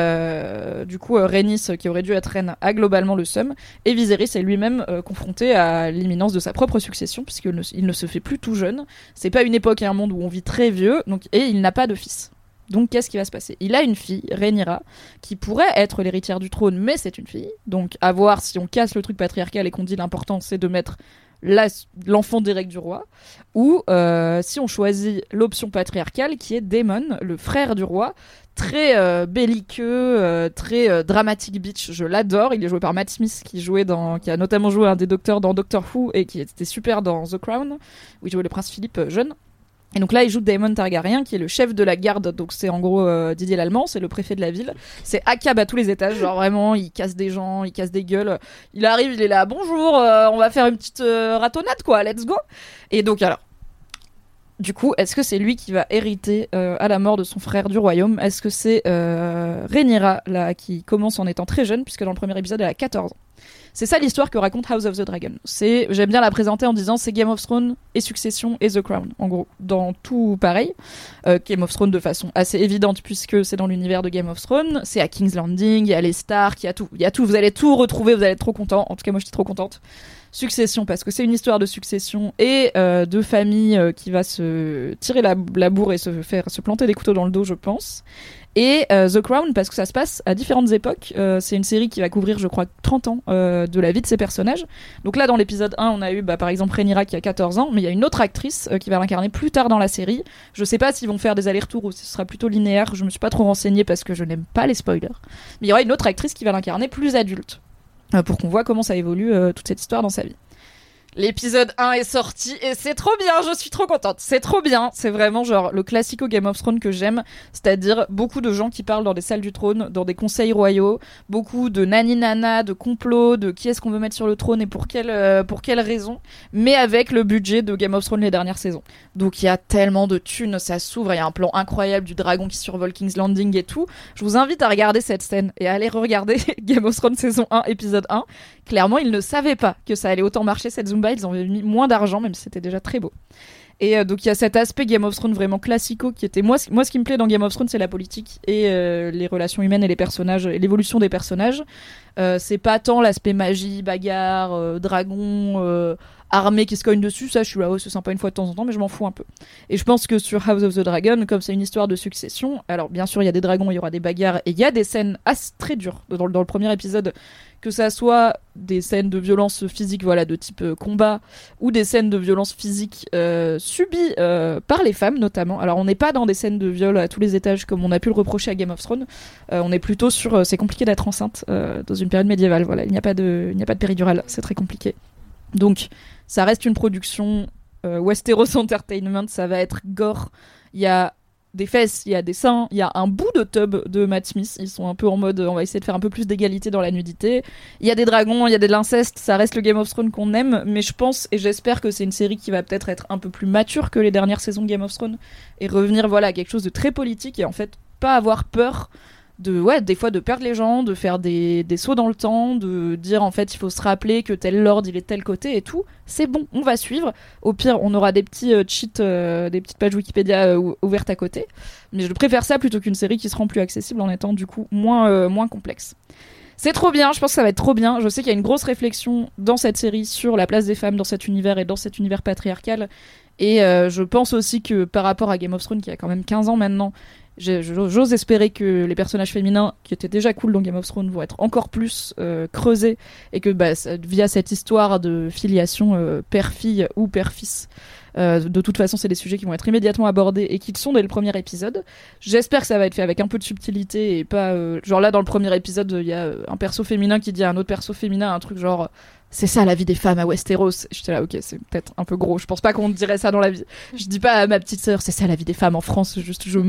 du coup, Rhaenys, qui aurait dû être reine, a globalement le seum. Et Viserys est lui-même confronté à l'imminence de sa propre succession, puisqu'il ne se fait plus tout jeune. C'est pas une époque et un monde où on vit très vieux, et il n'a pas de fils. Donc qu'est-ce qui va se passer ? Il a une fille, Rhaenyra, qui pourrait être l'héritière du trône, mais c'est une fille. Donc à voir si on casse le truc patriarcal et qu'on dit l'important c'est de mettre l'enfant direct du roi, ou si on choisit l'option patriarcale qui est Daemon, le frère du roi, très belliqueux, très dramatic bitch. Je l'adore. Il est joué par Matt Smith, qui a notamment joué un des docteurs dans Doctor Who et qui était super dans The Crown, où il jouait le prince Philippe jeune. Et donc là, il joue Daemon Targaryen, qui est le chef de la garde. Donc c'est en gros Didier Lallemand, c'est le préfet de la ville. C'est ACAB à tous les étages, genre vraiment, il casse des gens, il casse des gueules. Il arrive, il est là, bonjour, on va faire une petite ratonnade, quoi, let's go. Et donc alors, du coup, est-ce que c'est lui qui va hériter à la mort de son frère du royaume ? Est-ce que c'est Rhaenyra, là, qui commence en étant très jeune, puisque dans le premier épisode, elle a 14 ans. C'est ça l'histoire que raconte House of the Dragon. J'aime bien la présenter en disant c'est Game of Thrones et Succession et The Crown. En gros, dans tout pareil. Game of Thrones de façon assez évidente puisque c'est dans l'univers de Game of Thrones. C'est à King's Landing, il y a les Stark, il y a tout. Il y a tout. Vous allez tout retrouver, vous allez être trop contents. En tout cas, moi je suis trop contente. Succession, parce que c'est une histoire de succession et de famille qui va se tirer la bourre et se planter des couteaux dans le dos, je pense. Et The Crown, parce que ça se passe à différentes époques. C'est une série qui va couvrir, je crois, 30 ans de la vie de ces personnages. Donc là, dans l'épisode 1, on a eu par exemple Rhaenyra qui a 14 ans, mais il y a une autre actrice qui va l'incarner plus tard dans la série. Je sais pas s'ils vont faire des allers-retours ou si ce sera plutôt linéaire. Je me suis pas trop renseignée parce que je n'aime pas les spoilers. Mais il y aura une autre actrice qui va l'incarner plus adulte. Pour qu'on voit comment ça évolue toute cette histoire dans sa vie. L'épisode 1 est sorti et c'est trop bien, je suis trop contente. C'est trop bien, c'est vraiment genre le classico Game of Thrones que j'aime, c'est-à-dire beaucoup de gens qui parlent dans des salles du trône, dans des conseils royaux, beaucoup de nani-nana, de complots, de qui est-ce qu'on veut mettre sur le trône et pour quelle raison, mais avec le budget de Game of Thrones les dernières saisons. Donc il y a tellement de thunes, ça s'ouvre, il y a un plan incroyable du dragon qui survole King's Landing et tout. Je vous invite à regarder cette scène et à aller regarder Game of Thrones saison 1, épisode 1. Clairement, ils ne savaient pas que ça allait autant marcher cette Zumba, ils avaient mis moins d'argent, même si c'était déjà très beau. Et donc il y a cet aspect Game of Thrones vraiment classico qui était... Moi, ce qui me plaît dans Game of Thrones, c'est la politique et les relations humaines et les personnages, et l'évolution des personnages. C'est pas tant l'aspect magie, bagarre, dragon, armée qui se cogne dessus, ça je suis là, c'est sympa une fois de temps en temps, mais je m'en fous un peu. Et je pense que sur House of the Dragon, comme c'est une histoire de succession, alors bien sûr il y a des dragons, il y aura des bagarres, et il y a des scènes très dures dans le premier épisode, que ça soit des scènes de violence physique, voilà, de type combat, ou des scènes de violence physique subies par les femmes notamment. Alors on n'est pas dans des scènes de viol à tous les étages comme on a pu le reprocher à Game of Thrones, on est plutôt sur c'est compliqué d'être enceinte dans une période médiévale, voilà, il n'y a pas de péridurale, c'est très compliqué. Donc ça reste une production Westeros Entertainment, ça va être gore, il y a des fesses, il y a des seins, il y a un bout de tub de Matt Smith, ils sont un peu en mode on va essayer de faire un peu plus d'égalité dans la nudité, il y a des dragons, il y a de l'inceste, ça reste le Game of Thrones qu'on aime, mais je pense et j'espère que c'est une série qui va peut-être être un peu plus mature que les dernières saisons de Game of Thrones et revenir voilà à quelque chose de très politique et en fait pas avoir peur des fois de perdre les gens, de faire des sauts dans le temps, de dire en fait il faut se rappeler que tel lord il est de tel côté et tout, c'est bon, on va suivre. Au pire on aura des petits cheats, des petites pages Wikipédia ouvertes à côté, mais je préfère ça plutôt qu'une série qui se rend plus accessible en étant du coup moins complexe. C'est trop bien, je pense que ça va être trop bien. Je sais qu'il y a une grosse réflexion dans cette série sur la place des femmes dans cet univers et dans cet univers patriarcal, et je pense aussi que par rapport à Game of Thrones qui a quand même 15 ans maintenant, j'ose espérer que les personnages féminins qui étaient déjà cool dans Game of Thrones vont être encore plus creusés et que via cette histoire de filiation père-fille ou père-fils, de toute façon c'est des sujets qui vont être immédiatement abordés et qui le sont dès le premier épisode. J'espère que ça va être fait avec un peu de subtilité et pas genre là dans le premier épisode il y a un perso féminin qui dit à un autre perso féminin un truc genre c'est ça la vie des femmes à Westeros. J'étais là, ok, c'est peut-être un peu gros. Je pense pas qu'on dirait ça dans la vie. Je dis pas à ma petite sœur, c'est ça la vie des femmes en France. Juste, je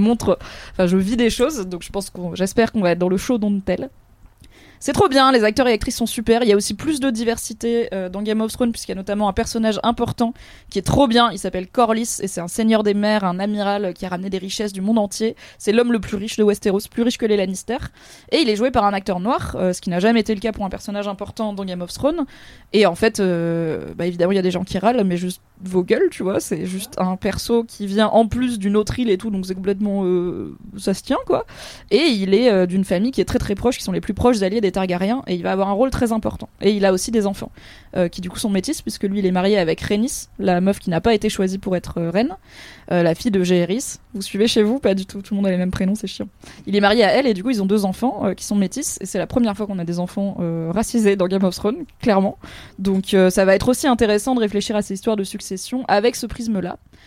vis des choses. Donc j'espère qu'on va être dans le show dont tel. C'est trop bien, les acteurs et actrices sont super. Il y a aussi plus de diversité dans Game of Thrones puisqu'il y a notamment un personnage important qui est trop bien. Il s'appelle Corlys et c'est un seigneur des mers, un amiral qui a ramené des richesses du monde entier. C'est l'homme le plus riche de Westeros, plus riche que les Lannister. Et il est joué par un acteur noir, ce qui n'a jamais été le cas pour un personnage important dans Game of Thrones. Et en fait, évidemment, il y a des gens qui râlent, mais juste vos gueules, tu vois. C'est juste un perso qui vient en plus d'une autre île et tout, donc c'est complètement... ça se tient, quoi. Et il est d'une famille qui est très très proche, qui sont les plus proches alliés des Targaryens, et il va avoir un rôle très important. Et il a aussi des enfants, qui du coup sont métis, puisque lui il est marié avec Rhaenys, la meuf qui n'a pas été choisie pour être reine, la fille de Jaehaerys. Vous suivez chez vous? Pas du tout, tout le monde a les mêmes prénoms, c'est chiant. Il est marié à elle, et du coup ils ont 2 enfants qui sont métis, et c'est la première fois qu'on a des enfants racisés dans Game of Thrones, clairement. Donc ça va être aussi intéressant de réfléchir à ces histoires de succession avec ce prisme-là.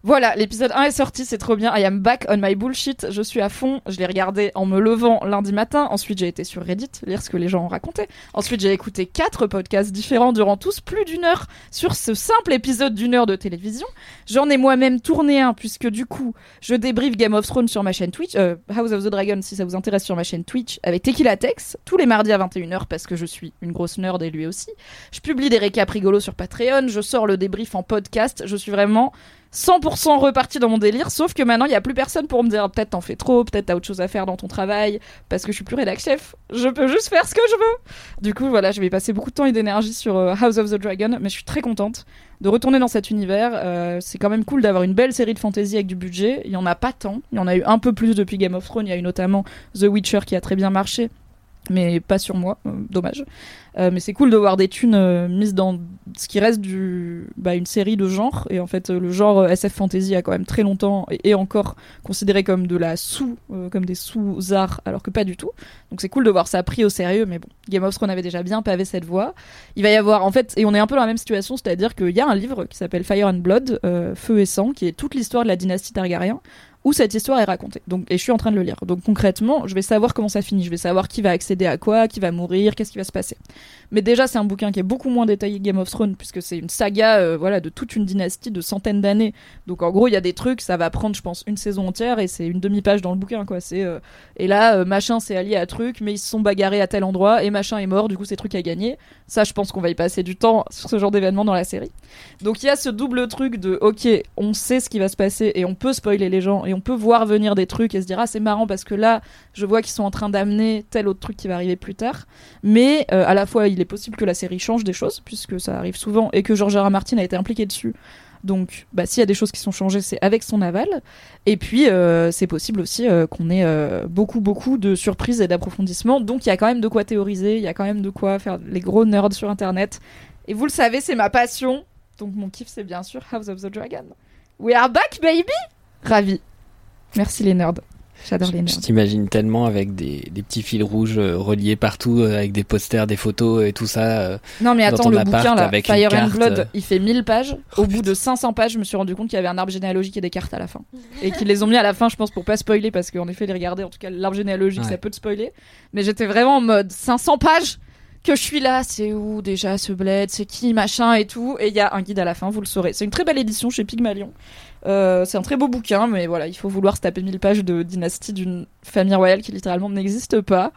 Voilà, l'épisode 1 est sorti, c'est trop bien. I am back on my bullshit. Je suis à fond. Je l'ai regardé en me levant lundi matin. Ensuite, j'ai été sur Reddit, lire ce que les gens ont raconté. Ensuite, j'ai écouté 4 podcasts différents durant tous plus d'1 heure sur ce simple épisode d'1 heure de télévision. J'en ai moi-même tourné un, puisque du coup, je débriefe Game of Thrones sur ma chaîne Twitch, House of the Dragon, si ça vous intéresse, sur ma chaîne Twitch, avec Tequila Tex, tous les mardis à 21h, parce que je suis une grosse nerd et lui aussi. Je publie des récaps rigolos sur Patreon, je sors le débrief en podcast. Je suis vraiment 100% reparti dans mon délire, sauf que maintenant il y a plus personne pour me dire peut-être t'en fais trop, peut-être t'as autre chose à faire dans ton travail, parce que je suis plus rédac chef, je peux juste faire ce que je veux. Du coup voilà, je vais passer beaucoup de temps et d'énergie sur House of the Dragon, mais je suis très contente de retourner dans cet univers. C'est quand même cool d'avoir une belle série de fantasy avec du budget. Il y en a pas tant, il y en a eu un peu plus depuis Game of Thrones. Il y a eu notamment The Witcher qui a très bien marché, mais pas sur moi, dommage. Mais c'est cool de voir des thunes mises dans ce qui reste une série de genre. Et en fait, le genre SF Fantasy a quand même très longtemps et encore considéré comme de la comme des sous-arts, alors que pas du tout. Donc c'est cool de voir ça pris au sérieux. Mais bon, Game of Thrones avait déjà bien pavé cette voie. Il va y avoir, en fait, et on est un peu dans la même situation, c'est-à-dire qu'il y a un livre qui s'appelle Fire and Blood, Feu et Sang, qui est toute l'histoire de la dynastie Targaryen, où cette histoire est racontée. Et je suis en train de le lire. Donc concrètement, je vais savoir comment ça finit. Je vais savoir qui va accéder à quoi, qui va mourir, qu'est-ce qui va se passer. Mais déjà, c'est un bouquin qui est beaucoup moins détaillé que Game of Thrones, puisque c'est une saga de toute une dynastie de centaines d'années. Donc en gros, il y a des trucs, ça va prendre, je pense, une saison entière, et c'est une demi-page dans le bouquin, quoi. Et là, machin s'est allié à truc, mais ils se sont bagarrés à tel endroit, et machin est mort, du coup c'est truc à gagner. Ça, je pense qu'on va y passer du temps sur ce genre d'événement dans la série. Donc il y a ce double truc de, ok, on sait ce qui va se passer, et on peut spoiler les gens, et on peut voir venir des trucs et se dire c'est marrant parce que là je vois qu'ils sont en train d'amener tel autre truc qui va arriver plus tard, mais à la fois il est possible que la série change des choses puisque ça arrive souvent et que George R. R. Martin a été impliqué dessus, donc s'il y a des choses qui sont changées c'est avec son aval, et puis c'est possible aussi qu'on ait beaucoup de surprises et d'approfondissements, donc il y a quand même de quoi théoriser, il y a quand même de quoi faire les gros nerds sur internet, et vous le savez c'est ma passion, donc mon kiff c'est bien sûr House of the Dragon. We are back baby. Ravi. Merci les nerds. J'adore les nerds. Je t'imagine tellement avec des petits fils rouges reliés partout, avec des posters, des photos et tout ça. Non mais attends, le bouquin là, Fire and carte. Blood, il fait 1000 pages. Au bout de 500 pages, je me suis rendu compte qu'il y avait un arbre généalogique et des cartes à la fin. Et qu'ils les ont mis à la fin, je pense, pour pas spoiler, parce qu'en effet, les regarder, en tout cas, l'arbre généalogique, ça peut te spoiler. Mais j'étais vraiment en mode 500 pages que je suis là, c'est où déjà ce bled, c'est qui, machin et tout. Et il y a un guide à la fin, vous le saurez. C'est une très belle édition chez Pygmalion. C'est un très beau bouquin, mais voilà, il faut vouloir se taper 1000 pages de dynastie d'une famille royale qui littéralement n'existe pas.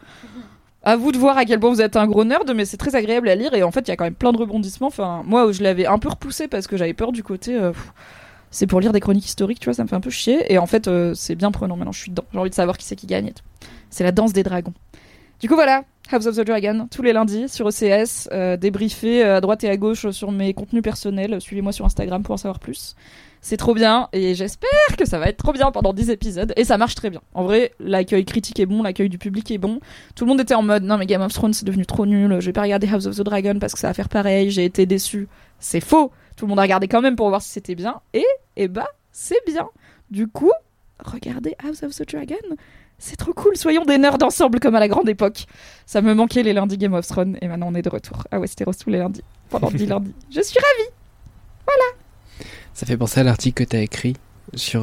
À vous de voir à quel point vous êtes un gros nerd, mais c'est très agréable à lire, et en fait il y a quand même plein de rebondissements. Enfin, moi je l'avais un peu repoussé parce que j'avais peur du côté c'est pour lire des chroniques historiques, tu vois, ça me fait un peu chier, et en fait c'est bien prenant, maintenant je suis dedans, j'ai envie de savoir qui c'est qui gagne et tout. C'est la danse des dragons. Du coup voilà, House of the Dragon, tous les lundis sur OCS, débriefé à droite et à gauche sur mes contenus personnels. Suivez-moi sur Instagram pour en savoir plus. C'est trop bien, et j'espère que ça va être trop bien pendant 10 épisodes, et ça marche très bien. En vrai, l'accueil critique est bon, l'accueil du public est bon. Tout le monde était en mode, non mais Game of Thrones c'est devenu trop nul, je vais pas regarder House of the Dragon parce que ça va faire pareil, j'ai été déçu. C'est faux, tout le monde a regardé quand même pour voir si c'était bien, et c'est bien. Du coup, regardez House of the Dragon. C'est trop cool, soyons des nerds ensemble comme à la grande époque. Ça me manquait les lundis Game of Thrones, et maintenant on est de retour à Westeros tous les lundis, pendant 10 lundis. Je suis ravie. Voilà. Ça fait penser à l'article que t'as écrit sur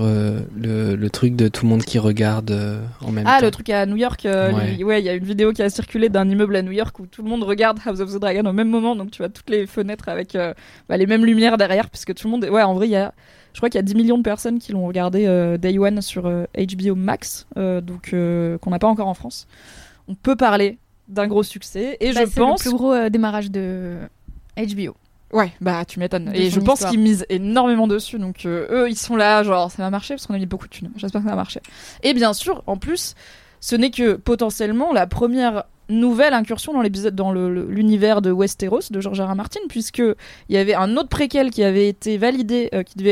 le truc de tout le monde qui regarde en même temps. Ah, le truc à New York, il y a une vidéo qui a circulé d'un immeuble à New York où tout le monde regarde House of the Dragon au même moment, donc tu as toutes les fenêtres avec les mêmes lumières derrière, puisque tout le monde... Ouais, en vrai, je crois qu'il y a 10 millions de personnes qui l'ont regardé Day One sur HBO Max, donc qu'on n'a pas encore en France. On peut parler d'un gros succès, et je pense... C'est le plus gros démarrage de HBO. Ouais, tu m'étonnes. Et je pense qu'ils misent énormément dessus, donc eux, ils sont là, genre, ça va marcher, parce qu'on a mis beaucoup de thunes. J'espère que ça va marcher. Et bien sûr, en plus, ce n'est que potentiellement la première nouvelle incursion dans l'univers de Westeros de George R. R. Martin, puisque il y avait un autre préquel qui avait été validé,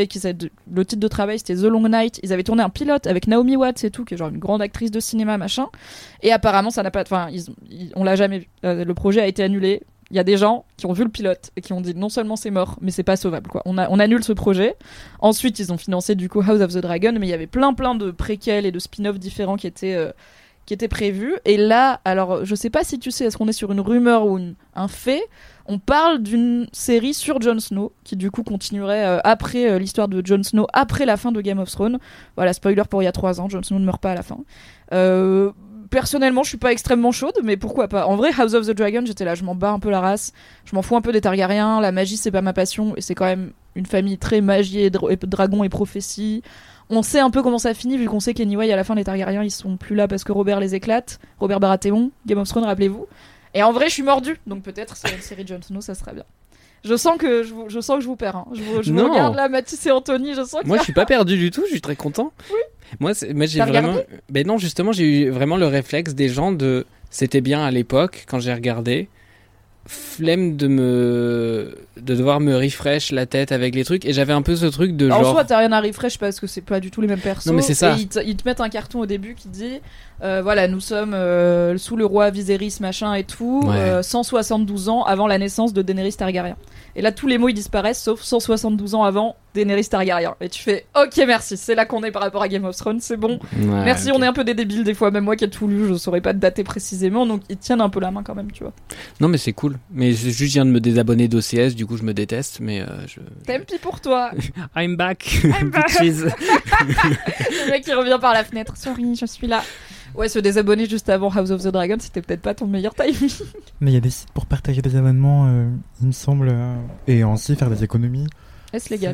le titre de travail c'était The Long Night. Ils avaient tourné un pilote avec Naomi Watts et tout, qui est genre une grande actrice de cinéma machin, et apparemment ça n'a pas, on l'a jamais vu. Le projet a été annulé. Il y a des gens qui ont vu le pilote et qui ont dit non seulement c'est mort, mais c'est pas sauvable, quoi. On annule ce projet. Ensuite, ils ont financé du coup House of the Dragon, mais il y avait plein de préquels et de spin-offs différents qui étaient prévus. Et là, alors je sais pas si tu sais, est-ce qu'on est sur une rumeur ou un fait, On parle d'une série sur Jon Snow, qui du coup continuerait après l'histoire de Jon Snow, après la fin de Game of Thrones. Voilà, spoiler pour il y a 3 ans, Jon Snow ne meurt pas à la fin. Personnellement, je suis pas extrêmement chaude, mais pourquoi pas. En vrai, House of the Dragon, j'étais là, je m'en bats un peu la race. Je m'en fous un peu des Targaryens, la magie c'est pas ma passion, et c'est quand même une famille très magie et dragon et prophétie. On sait un peu comment ça finit, vu qu'on sait qu'anyway, à la fin, les Targaryens, ils sont plus là parce que Robert les éclate. Robert Baratheon, Game of Thrones, rappelez-vous. Et en vrai, je suis mordue, donc peut-être si y a une série Jon Snow, ça serait bien. Je sens que je vous perds. Hein. Je vous regarde là, Mathis et Anthony, je sens que... Moi, je suis pas perdu du tout, je suis très content. Oui. Moi, j'ai vraiment... Ben non, justement, j'ai eu vraiment le réflexe des gens de... C'était bien à l'époque, quand j'ai regardé... Flemme de devoir me refresh la tête avec les trucs, et j'avais un peu ce truc de genre... En soi, t'as rien à refresh parce que c'est pas du tout les mêmes persos. Non, mais c'est ça. Et ils te mettent un carton au début qui dit voilà, nous sommes sous le roi Viserys machin et tout, 172 ans avant la naissance de Daenerys Targaryen. Et là, tous les mots ils disparaissent sauf 172 ans avant Daenerys Targaryen. Et tu fais ok, merci, c'est là qu'on est par rapport à Game of Thrones, c'est bon. Ouais, merci, okay. On est un peu des débiles des fois, même moi qui ai tout lu, je saurais pas te dater précisément, donc ils tiennent un peu la main quand même, tu vois. Non, mais c'est cool. Mais juste, je viens de me désabonner d'OCS, du coup je me déteste, mais Tant pis pour toi. I'm back. Bitches. Le mec qui revient par la fenêtre. Sorry, je suis là. Ouais, se désabonner juste avant House of the Dragon, c'était peut-être pas ton meilleur timing. Mais il y a des sites pour partager des abonnements, il me semble, et ainsi faire des économies. Est-ce légal ?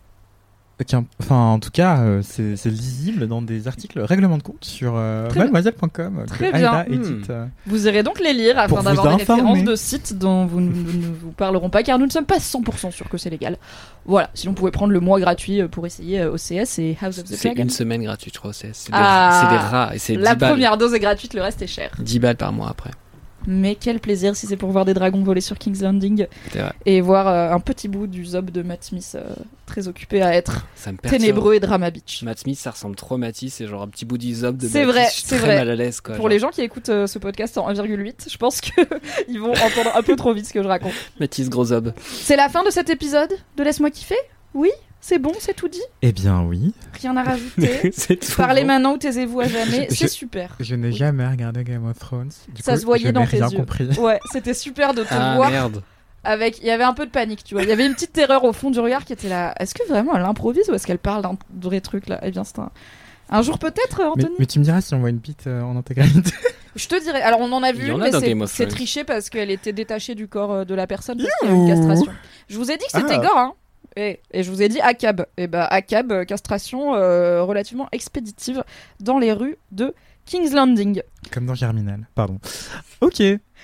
Enfin, en tout cas, c'est lisible dans des articles règlement de compte sur mademoiselle.com. Très bien. Vous irez donc les lire afin d'avoir des références de sites dont nous ne vous parlerons pas, car nous ne sommes pas 100% sûrs que c'est légal. Voilà, sinon vous pouvez prendre le mois gratuit pour essayer OCS et House of the Dragon. C'est une semaine gratuite, je crois, OCS. C'est des rats. Et c'est la première dose est gratuite, le reste est cher. 10 balles par mois après. Mais quel plaisir si c'est pour voir des dragons voler sur King's Landing et voir un petit bout du zob de Matt Smith très occupé à être ténébreux et drama bitch. Matt Smith, ça ressemble trop à Matisse, c'est genre un petit bout du zob de c'est Matisse. Vrai, je suis c'est très vrai. mal à l'aise, quoi. Pour les gens qui écoutent ce podcast en 1,8, je pense qu'ils vont entendre un peu trop vite ce que je raconte. Matisse, gros zob. C'est la fin de cet épisode de Laisse-moi kiffer ? Oui ? C'est bon, c'est tout dit ? Eh bien oui. Rien à rajouter. Parlez bon. Maintenant ou taisez-vous à jamais, c'est super. Je n'ai jamais regardé Game of Thrones. Ça se voyait dans tes yeux. Compris. Ouais, c'était super de te voir. Merde. Il y avait un peu de panique, tu vois. Il y avait une petite terreur au fond du regard qui était là. Est-ce que vraiment elle improvise ou est-ce qu'elle parle d'un vrai truc là ? Eh bien, c'est un jour peut-être, Anthony. Mais tu me diras si on voit une bite en intégralité. Je te dirais. Alors on en a vu, mais c'est triché parce qu'elle était détachée du corps de la personne parce qu'il y a une castration. Je vous ai dit que c'était gore, hein. Et je vous ai dit ACAB. Et bah ACAB, castration relativement expéditive dans les rues de King's Landing. Comme dans Germinal, pardon. Ok.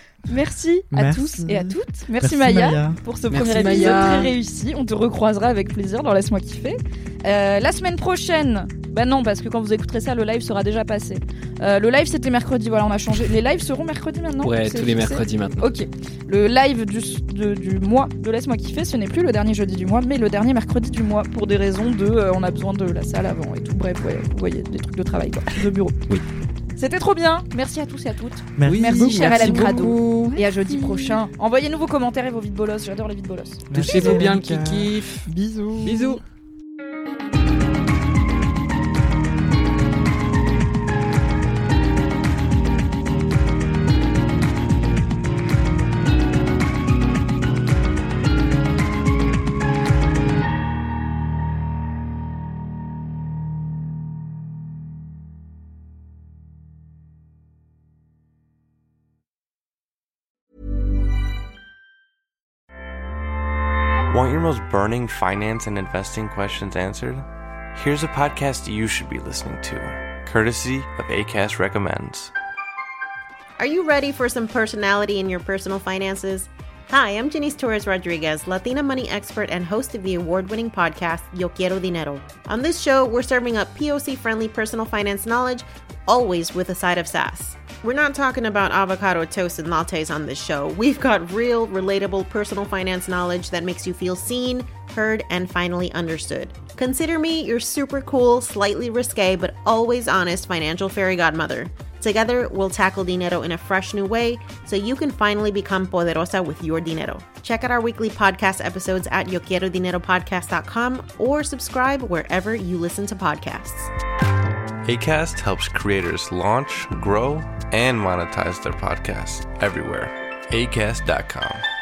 Merci à tous et à toutes. Merci Maya pour ce premier épisode très réussi. On te recroisera avec plaisir dans Laisse-moi kiffer. La semaine prochaine, bah non, parce que quand vous écouterez ça, le live sera déjà passé. Le live c'était mercredi, voilà, on a changé. Les lives seront mercredi maintenant ? Ouais, tous les mercredis maintenant. Ok. Le live du mois de Laisse-moi kiffer, ce n'est plus le dernier jeudi du mois, mais le dernier mercredi du mois, pour des raisons de on a besoin de la salle avant et tout. Bref, ouais, vous voyez, des trucs de travail, quoi, de bureau. Oui. C'était trop bien. Merci à tous et à toutes. Merci chère Hélène Crado. Et à jeudi prochain. Envoyez-nous vos commentaires et vos vides bolos. J'adore les vides bolos. Touchez-vous bien le kiki. Bisous. Bisous. Want your most burning finance and investing questions answered? Here's a podcast you should be listening to, courtesy of Acast Recommends. Are you ready for some personality in your personal finances? Hi, I'm Janice Torres Rodriguez, Latina money expert and host of the award-winning podcast Yo Quiero Dinero. On this show, we're serving up POC-friendly personal finance knowledge, always with a side of sass. We're not talking about avocado toast and lattes on this show. We've got real, relatable personal finance knowledge that makes you feel seen, heard, and finally understood. Consider me your super cool, slightly risque, but always honest financial fairy godmother. Together, we'll tackle dinero in a fresh new way so you can finally become poderosa with your dinero. Check out our weekly podcast episodes at yoquierodineropodcast.com or subscribe wherever you listen to podcasts. Acast helps creators launch, grow, and monetize their podcasts everywhere. Acast.com.